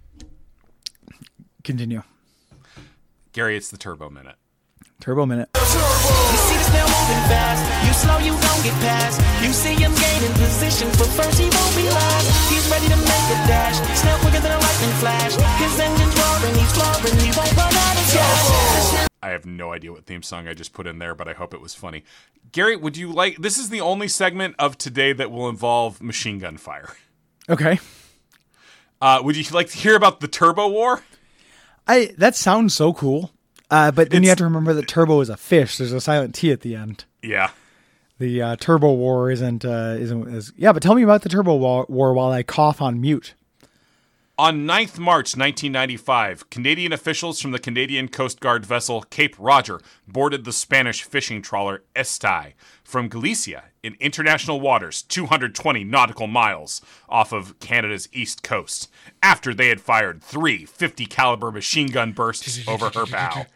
Continue. Gary, it's the Turbo Minute. Turbo minute. You see the snail moving fast. You slow, you don't get past. You see him gaining position, but first he won't be last. He's ready to make a dash. Snail quicker than a lightning flash. His engine's roaring, he's flooring, he won't run out of gas. I have no idea what theme song I just put in there, but I hope it was funny. Gary, would you like... This is the only segment of today that will involve machine gun fire. Okay. Uh, would you like to hear about the Turbo War? I that sounds so cool. Uh, but then you It's- have to remember that Turbo is a fish. There's a silent T at the end. Yeah. The uh, Turbo War isn't uh, isn't as yeah. But tell me about the Turbo War, war while I cough on mute. On ninth of March nineteen ninety-five, Canadian officials from the Canadian Coast Guard vessel Cape Roger boarded the Spanish fishing trawler Estai from Galicia in international waters two hundred twenty nautical miles off of Canada's east coast after they had fired three fifty caliber machine gun bursts over her bow.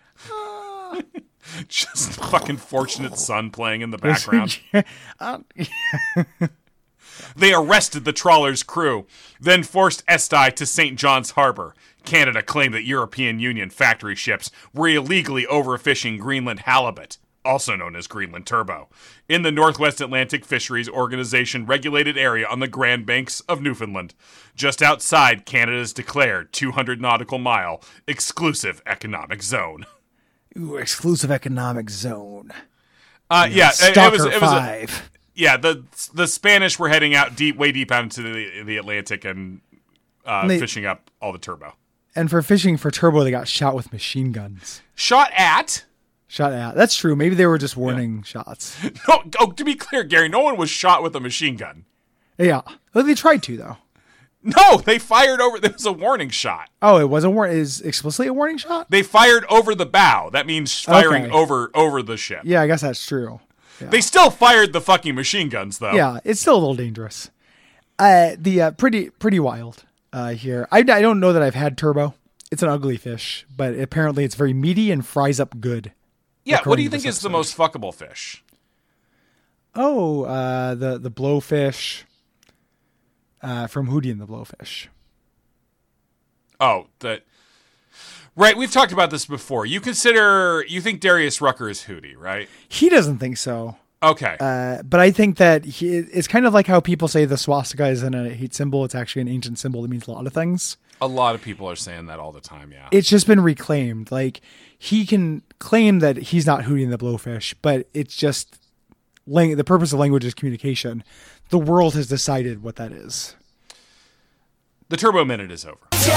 Just fucking Fortunate Son playing in the background. They arrested the trawler's crew, then forced Estai to Saint John's Harbor. Canada claimed that European Union factory ships were illegally overfishing Greenland halibut, also known as Greenland turbo, in the Northwest Atlantic Fisheries Organization regulated area on the Grand Banks of Newfoundland, just outside Canada's declared two hundred nautical mile exclusive economic zone. Ooh, exclusive economic zone. Uh, yeah, it, it Stalker was. It was a, Five. yeah, the the Spanish were heading out deep, way deep out into the the Atlantic and uh, And they- fishing up all the turbo. And for fishing for Turbo, they got shot with machine guns. Shot at. Shot at. That's true. Maybe they were just warning shots. No, oh, to be clear, Gary, no one was shot with a machine gun. Yeah. Well, they tried to though. No, they fired over. There was a warning shot. Oh, it was a war. Is explicitly a warning shot? They fired over the bow. That means firing Okay. over over the ship. Yeah, I guess that's true. They still fired the fucking machine guns, though. Yeah, it's still a little dangerous. Uh, the uh, pretty pretty wild uh, here. I, I don't know that I've had Turbo. It's an ugly fish, but apparently it's very meaty and fries up good. Yeah. What do according you to think this is the episode. most fuckable fish? Oh, uh, the the blowfish uh, from Hootie and the Blowfish. Oh, that. Right, we've talked about this before. You consider, you think Darius Rucker is Hootie, right? He doesn't think so. Okay. Uh, but I think that he, it's kind of like how people say the swastika isn't a hate symbol. It's actually an ancient symbol that means a lot of things. A lot of people are saying that all the time, yeah. It's just been reclaimed. Like, he can claim that he's not Hootie and the Blowfish, but it's just lang- the purpose of language is communication. The world has decided what that is. The Turbo Minute is over.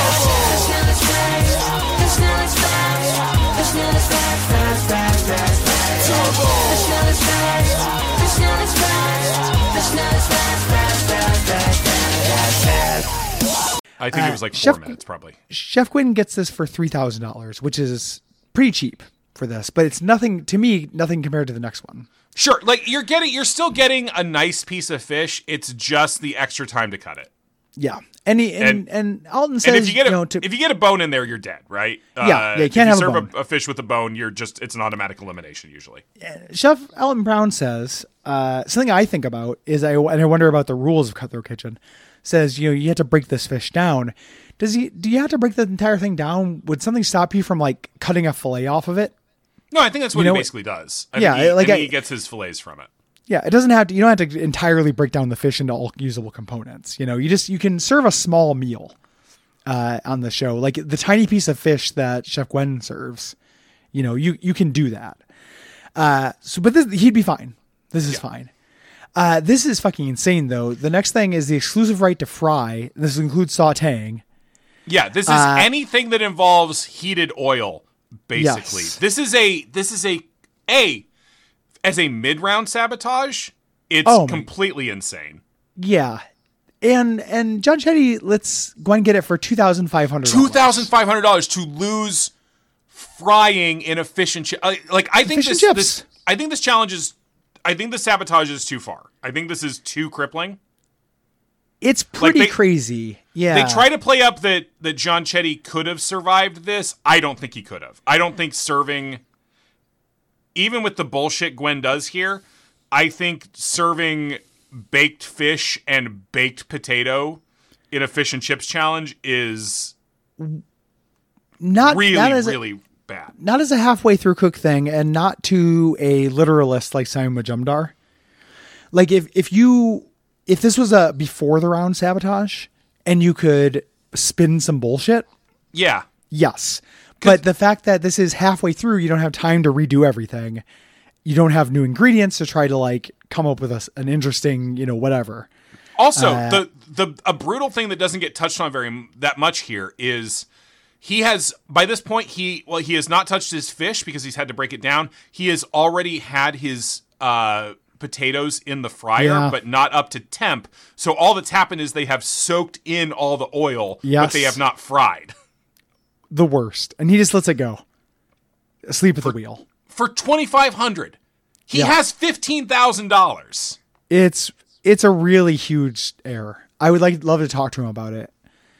I think Uh, it was like four Chef- minutes, probably. Chef Quinn gets this for three thousand dollars, which is pretty cheap for this, but it's nothing, to me, nothing compared to the next one. Sure, like you're getting, you're still getting a nice piece of fish. It's just the extra time to cut it. Yeah. And, he, and, and, And- Alton says, And if you get a, you know, to, if you can't have a bone in there, you're dead, right? Yeah, yeah, you if can't you have a serve bone. A, a fish with a bone, you're just, it's an automatic elimination usually. Chef Alton Brown says, uh, something I think about is, I, and I wonder about the rules of Cutthroat Kitchen, says, you know, you have to break this fish down. Does he, do you have to break the entire thing down? Would something stop you from like cutting a fillet off of it? No, I think that's what You know he what- basically does. I Yeah, think he, like and I- he gets his fillets from it. Yeah, it doesn't have to, you don't have to entirely break down the fish into all usable components. You know, you just, you can serve a small meal uh, on the show. Like the tiny piece of fish that Chef Gwen serves, you know, you, you can do that. Uh, so, but this, he'd be fine. This is Yeah. fine. Uh, this is fucking insane though. The next thing is the exclusive right to fry. This includes sauteing. Yeah, this is Uh, anything that involves heated oil, basically. Yes. This is a this is a a as a mid-round sabotage, it's Oh my- completely insane. Yeah. And, and John Chetty lets Gwen get it for two thousand five hundred dollars. two thousand five hundred dollars to lose frying in a fish and chip. Like I think Fish and this, chips. this I think this challenge is I think the sabotage is too far. I think this is too crippling. It's pretty they- crazy. Yeah. They try to play up that that John Chetty could have survived this. I don't think he could have. I don't think serving, even with the bullshit Gwen does here, I think serving baked fish and baked potato in a fish and chips challenge is not really, not as a, really bad. not as a halfway through cook thing, and not to a literalist like Simon Majumdar. Like if if you if this was a before the round sabotage and you could spin some bullshit, Yeah. yes. But the fact that this is halfway through, you don't have time to redo everything. You don't have new ingredients to try to like come up with a, an interesting, you know, whatever. Also, Uh, the the a brutal thing that doesn't get touched on very m- that much here is he has by this point he well he has not touched his fish because he's had to break it down. He has already had his uh, potatoes in the fryer, Yeah. but not up to temp. So all that's happened is they have soaked in all the oil, but Yes. they have not fried. The worst. And he just lets it go. Asleep at the wheel. For twenty-five hundred dollars. He Yeah. has fifteen thousand dollars. It's it's a really huge error. I would like love to talk to him about it.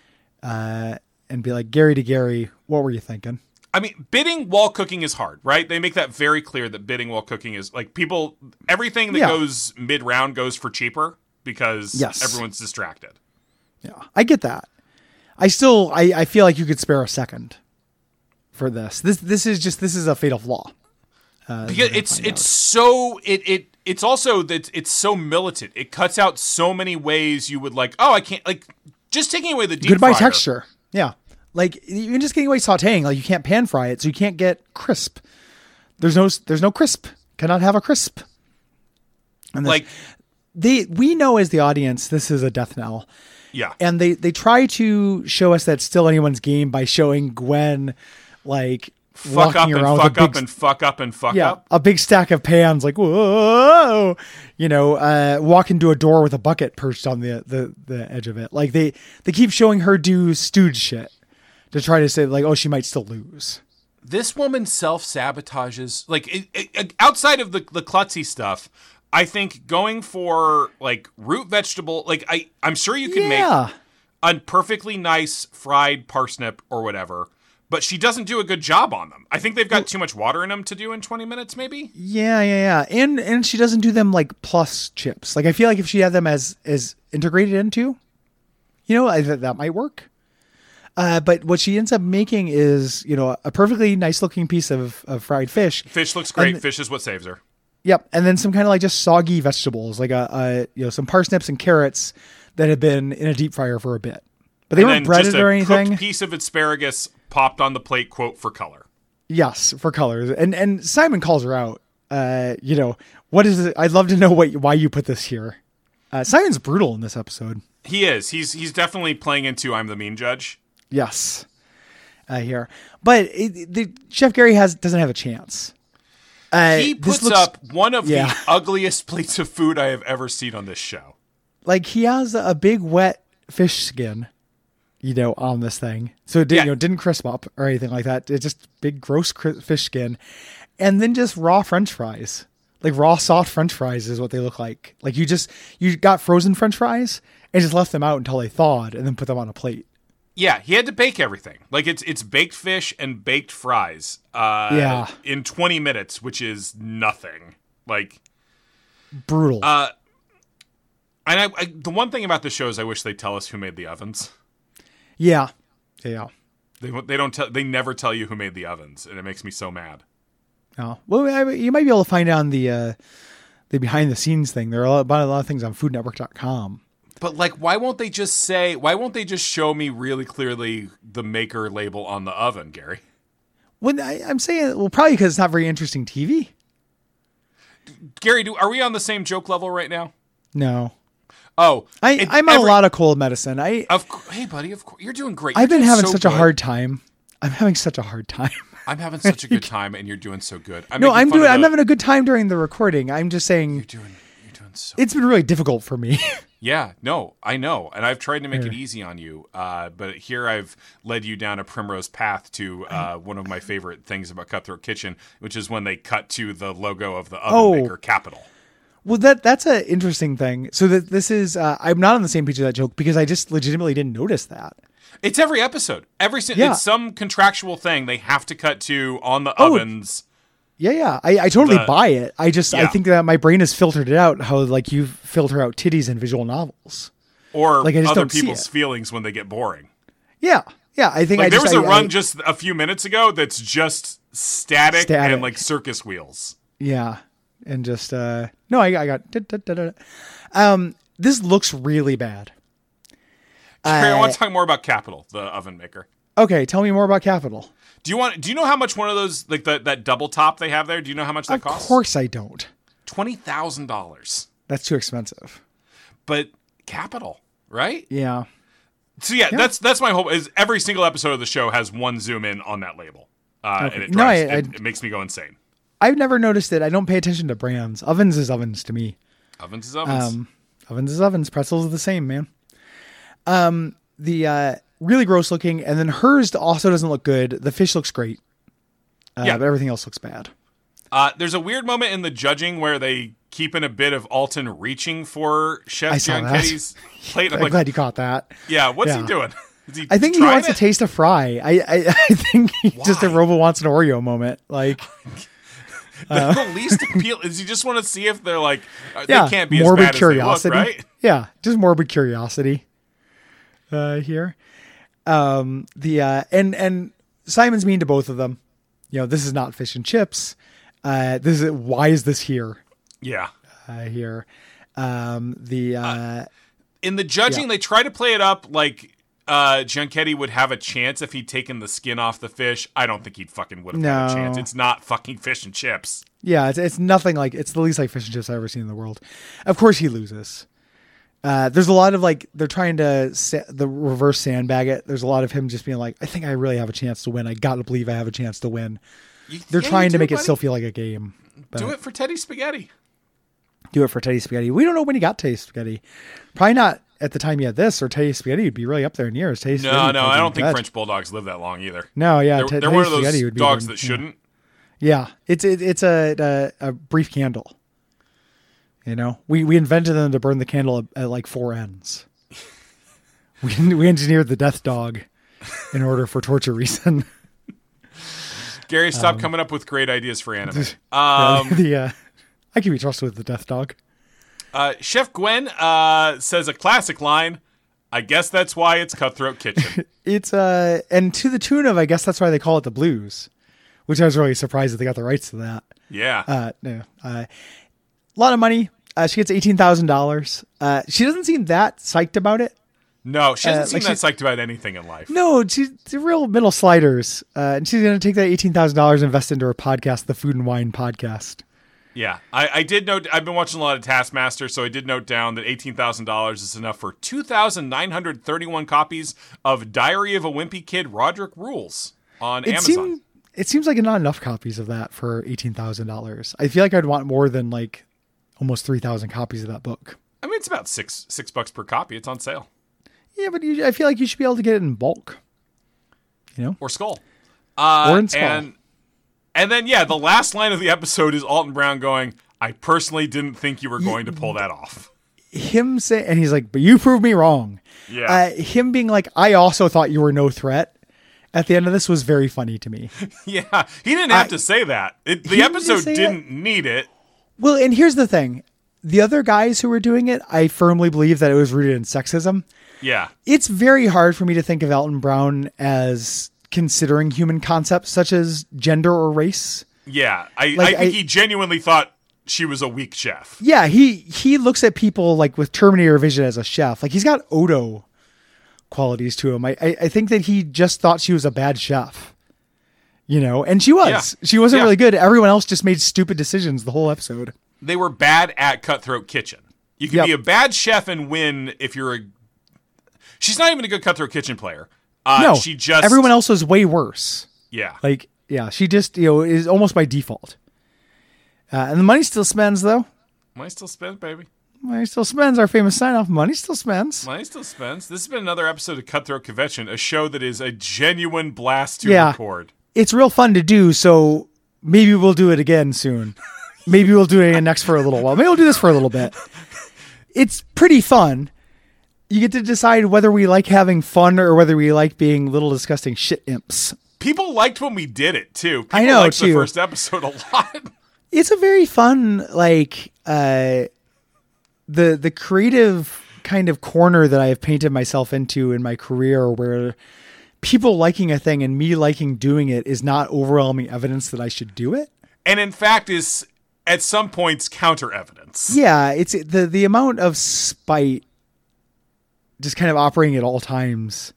Uh, and be like, Gary to Gary, what were you thinking? I mean, bidding while cooking is hard, right? They make that very clear that bidding while cooking is like people, everything that Yeah. goes mid round goes for cheaper because Yes. everyone's distracted. Yeah, I get that. I still, I, I feel like you could spare a second for this. This, this is just, this is a fatal flaw. Uh, Because we're it's gonna find it's out. so it it it's also that it's so militant. It cuts out so many ways you would like. Oh, I can't like just taking away the deep goodbye fryer. texture. Yeah. Like even just getting away sauteing, like you can't pan fry it, so you can't get crisp. There's no, there's no crisp. Cannot have a crisp. And this, Like they, we know as the audience, this is a death knell. yeah, And they, they try to show us that it's still anyone's game by showing Gwen like fuck up walking and around fuck with a up big, and fuck up and fuck yeah, up. a big stack of pans, like whoa, you know, uh, walk into a door with a bucket perched on the, the the edge of it. Like they they keep showing her do stooge shit to try to say like, oh, she might still lose. This woman self sabotages like it, it, outside of the the klutzy stuff. I think going for like root vegetable, like I I'm sure you can Yeah. make a perfectly nice fried parsnip or whatever, but she doesn't do a good job on them. I think they've got too much water in them to do in twenty minutes, maybe. Yeah, yeah, yeah. And and she doesn't do them like plus chips. Like I feel like if she had them as as integrated into, you know, I, that that might work. Uh, but what she ends up making is, you know, a perfectly nice looking piece of, of fried fish. Fish looks great. And- Fish is what saves her. Yep, and then some kind of like just soggy vegetables, like a, a you know some parsnips and carrots that had been in a deep fryer for a bit, but they and weren't then just breaded a or anything. Cooked piece of asparagus popped on the plate, quote, for color. Yes, for colors, and and Simon calls her out. Uh, you know what is it? I'd love to know what why you put this here. Uh, Simon's brutal in this episode. He is. He's he's definitely playing into I'm the mean judge. Yes, uh, here, but it, the Chef Gary has doesn't have a chance. Uh, he this puts looks, up one of yeah. the ugliest plates of food I have ever seen on this show. like he has a big wet fish skin, you know, on this thing, so it did, Yeah. you know didn't crisp up or anything like that. It's just big gross cri- fish skin, and then just raw French fries, like raw soft French fries is what they look like. Like you just you got frozen French fries and just left them out until they thawed, and then put them on a plate. Yeah, he had to bake everything. Like it's it's baked fish and baked fries. Uh, Yeah. in twenty minutes, which is nothing. Like, Brutal. uh, and I, I the one thing about the show is I wish they tell us who made the ovens. yeah, yeah. They they don't tell. They never tell you who made the ovens, and it makes me so mad. Oh well, I, you might be able to find out on the uh, the behind the scenes thing. There are a lot, about a lot of things on Food Network dot com. But like, why won't they just say? Why won't they just show me really clearly the maker label on the oven, Gary? When I, I'm saying, well, probably because it's not very interesting T V. Gary, do are we on the same joke level right now? No, Oh, I, it- I'm on every- a lot of cold medicine. I Of cou- hey, buddy, of course you're doing great. I've You're been doing having so such a good. hard time. I'm having such a hard time. I'm having such a good time, and you're doing so good. I'm No, making I'm fun doing. of I'm the- having a good time during the recording. I'm just saying You're doing. You're doing so. it's been really difficult for me. Yeah, no, I know, and I've tried to make it Yeah. easy on you, uh, but here I've led you down a primrose path to uh, one of my favorite things about Cutthroat Kitchen, which is when they cut to the logo of the oven Oh. maker Capital. Well, that that's an interesting thing. So that this is, uh, I'm not on the same page of that joke because I just legitimately didn't notice that. It's every episode, every si- Yeah. it's some contractual thing they have to cut to on the Oh, ovens. Yeah, yeah, I, I totally The- buy it. I just I Yeah. think that my brain has filtered it out. How like you filter out titties in visual novels. Or Like, I just other don't see people's it. feelings when they get boring. Yeah, yeah. I think Like I there just, was a I- run I- just a few minutes ago that's just static, Static. and like circus wheels. Yeah, and just uh no, I, I got. Da, da, da, da. Um, this looks really bad. Gary, I Uh, want to talk more about Capital, the oven maker. Okay, tell me more about Capital. Do you want? Do you know how much one of those, like the, that double top they have there? Do you know how much that Of costs? course, I don't. twenty thousand dollars. That's too expensive. But Capital, right? Yeah. So yeah, that's that's my hope. Is every single episode of the show has one zoom in on that label, uh, Okay. and it No, drives, I- it, I- it makes me go insane. I've never noticed it. I don't pay attention to brands. Ovens is ovens to me. Ovens is ovens. Um, ovens is ovens. Pretzels are the same, man. Um, the uh, really gross looking, and then hers also doesn't look good. The fish looks great, uh, Yeah. but everything else looks bad. Uh, there's a weird moment in the judging where they keep in a bit of Alton reaching for I Chef saw that. Gianchetti's plate. I'm I'm like, glad you caught that. yeah, what's Yeah. he doing? Is he I think he trying wants it? to taste a fry. I I, I think he just a Why? Robo wants an Oreo moment. Like, the least appeal is you just want to see if they're like uh, yeah, they can't be morbid as bad curiosity. as they look, right? Yeah, just morbid curiosity. Uh, here, um, the uh, and and Simon's mean to both of them. You know, this is not fish and chips. Uh, this is why is this here? Yeah. Uh, here, um, the uh, In the judging, Yeah. they try to play it up like uh, Gianchetti would have a chance if he'd taken the skin off the fish. I don't think he'd fucking would have had a No. chance. It's not fucking fish and chips. yeah, it's it's nothing like it's the least like fish and chips I've ever seen in the world. Of course, he loses. Uh, there's a lot of like they're trying to sa- the reverse sandbag it. There's a lot of him just being like, I think I really have a chance to win. I got to believe I have a chance to win. You- They're yeah, you trying to do, make it buddy. still feel like a game. But Do it for Teddy Spaghetti. do it for Teddy Spaghetti. We don't know when he got Teddy Spaghetti. Probably not at the time he had this, or Teddy Spaghetti would be really up there in years. Teddy Spaghetti No, would no, probably I be don't think dead. French bulldogs live that long either. No, yeah, They're, Te- they're Teddy one of those Spaghetti would be dogs one- that yeah. shouldn't. Yeah, it's it, it's a, a a brief candle. You know, we we invented them to burn the candle at, at like four ends. We we engineered the death dog in order for torture reason. Gary, Um, stop coming up with great ideas for anime. Um, the uh, I can be trusted with the death dog. uh, Chef Gwen uh, says a classic line. I guess that's why it's Cutthroat Kitchen. It's uh, and to the tune of I guess that's why they call it the blues, which I was really surprised that they got the rights to that. Yeah. Uh, no, uh, a lot of money. Uh, she gets eighteen thousand dollars. Uh, she doesn't seem that psyched about it. No, she doesn't uh, seem like that she- psyched about anything in life. No, she's she's real middle sliders. Uh, and she's going to take that eighteen thousand dollars and invest into her podcast, the Food and Wine Podcast. Yeah, I, I did note. I've been watching a lot of Taskmaster, so I did note down that eighteen thousand dollars is enough for two thousand nine hundred thirty-one copies of Diary of a Wimpy Kid: Roderick Rules on It Amazon. seemed it seems like not enough copies of that for eighteen thousand dollars. I feel like I'd want more than like almost three thousand copies of that book. I mean, it's about six six bucks per copy. It's on sale. Yeah, but you, I feel like you should be able to get it in bulk. You know, Or Skull. Uh, Or in Skull. And, and then, yeah, the last line of the episode is Alton Brown going, I personally didn't think you were going to pull that off. him say, and he's like, "But you proved me wrong." Yeah. Uh, him being like, "I also thought you were no threat." At the end of this was very funny to me. Yeah, he didn't have I- to say that. It, He the didn't episode say didn't need it. Well, and here's the thing: the other guys who were doing it, I firmly believe that it was rooted in sexism. Yeah. It's very hard for me to think of Alton Brown as considering human concepts such as gender or race. Yeah. I, Like, I think I- he genuinely thought she was a weak chef. Yeah, he he looks at people like with Terminator vision as a chef. Like he's got Odo qualities to him. I I, I think that he just thought she was a bad chef. You know, and she was. Yeah. She wasn't Yeah. really good. Everyone else just made stupid decisions the whole episode. They were bad at Cutthroat Kitchen. You can Yep. be a bad chef and win if you're a... She's not even a good Cutthroat Kitchen player. Uh, no, she just... everyone else was way worse. Yeah. Like, yeah, she just, you know, is almost by default. Uh, and the money still spends, though. Money still spends, baby. Money still spends. Our famous sign off. Money still spends. Money still spends. This has been another episode of Cutthroat Convention, a show that is a genuine blast to Yeah. record. It's real fun to do. So maybe we'll do it again soon. Maybe we'll do it again next for a little while. Maybe we'll do this for a little bit. It's pretty fun. You get to decide whether we like having fun or whether we like being little disgusting shit imps. People liked when we did it, too. People I know, liked the too. first episode a lot. It's a very fun, like, uh, the the creative kind of corner that I have painted myself into in my career where people liking a thing and me liking doing it is not overwhelming evidence that I should do it. And in fact is, at some points, counter-evidence. Yeah, it's the the amount of spite just kind of operating at all times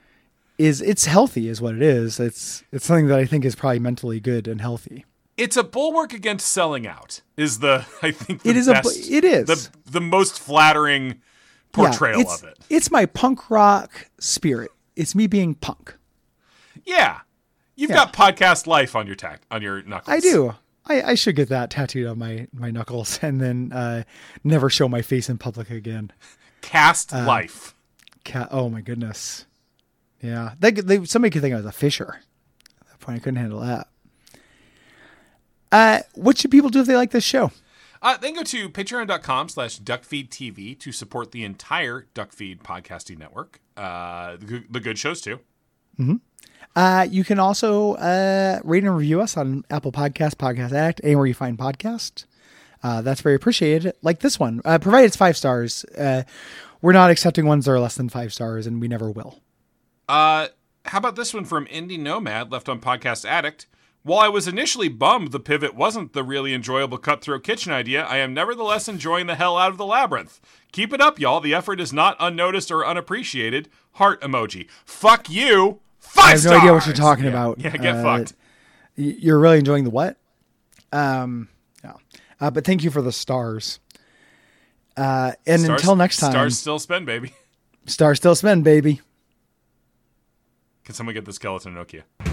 is it's healthy is what it is. It's it's something that I think is probably mentally good and healthy. It's a bulwark against selling out. Is the I think the It is a bu- best, it is. the the most flattering portrayal it's, of it. It's my punk rock spirit. It's me being punk. Yeah, you've Yeah. got podcast life on your tack on your knuckles. I do. I, I should get that tattooed on my, my knuckles and then uh, never show my face in public again. Cast Uh, life. Ca- oh my goodness. Yeah. They, they, somebody could think I was a fisher. At that point, I couldn't handle that. Uh, what should people do if they like this show? Uh, then go to patreon.com slash duckfeedtv to support the entire Duckfeed podcasting network. Uh, the, good- the good shows, too. Uh, you can also uh, rate and review us on Apple Podcasts, Podcast Addict, anywhere you find podcasts. Uh, that's very appreciated. Like this one, uh, provided it's five stars. Uh, we're not accepting ones that are less than five stars, and we never will. Uh, how about this one from Indie Nomad, left on Podcast Addict? While I was initially bummed the pivot wasn't the really enjoyable Cutthroat Kitchen idea, I am nevertheless enjoying the hell out of the labyrinth. Keep it up, y'all. The effort is not unnoticed or unappreciated. Heart emoji. Fuck you. Five I have no stars! idea what you're talking Yeah. about. Yeah, get Uh, fucked. y- You're really enjoying the what? Um, no. Uh, but thank you for the stars. Uh, and Stars- until next time, Stars still spin, baby. stars still spin, baby. Can someone get the skeleton Nokia?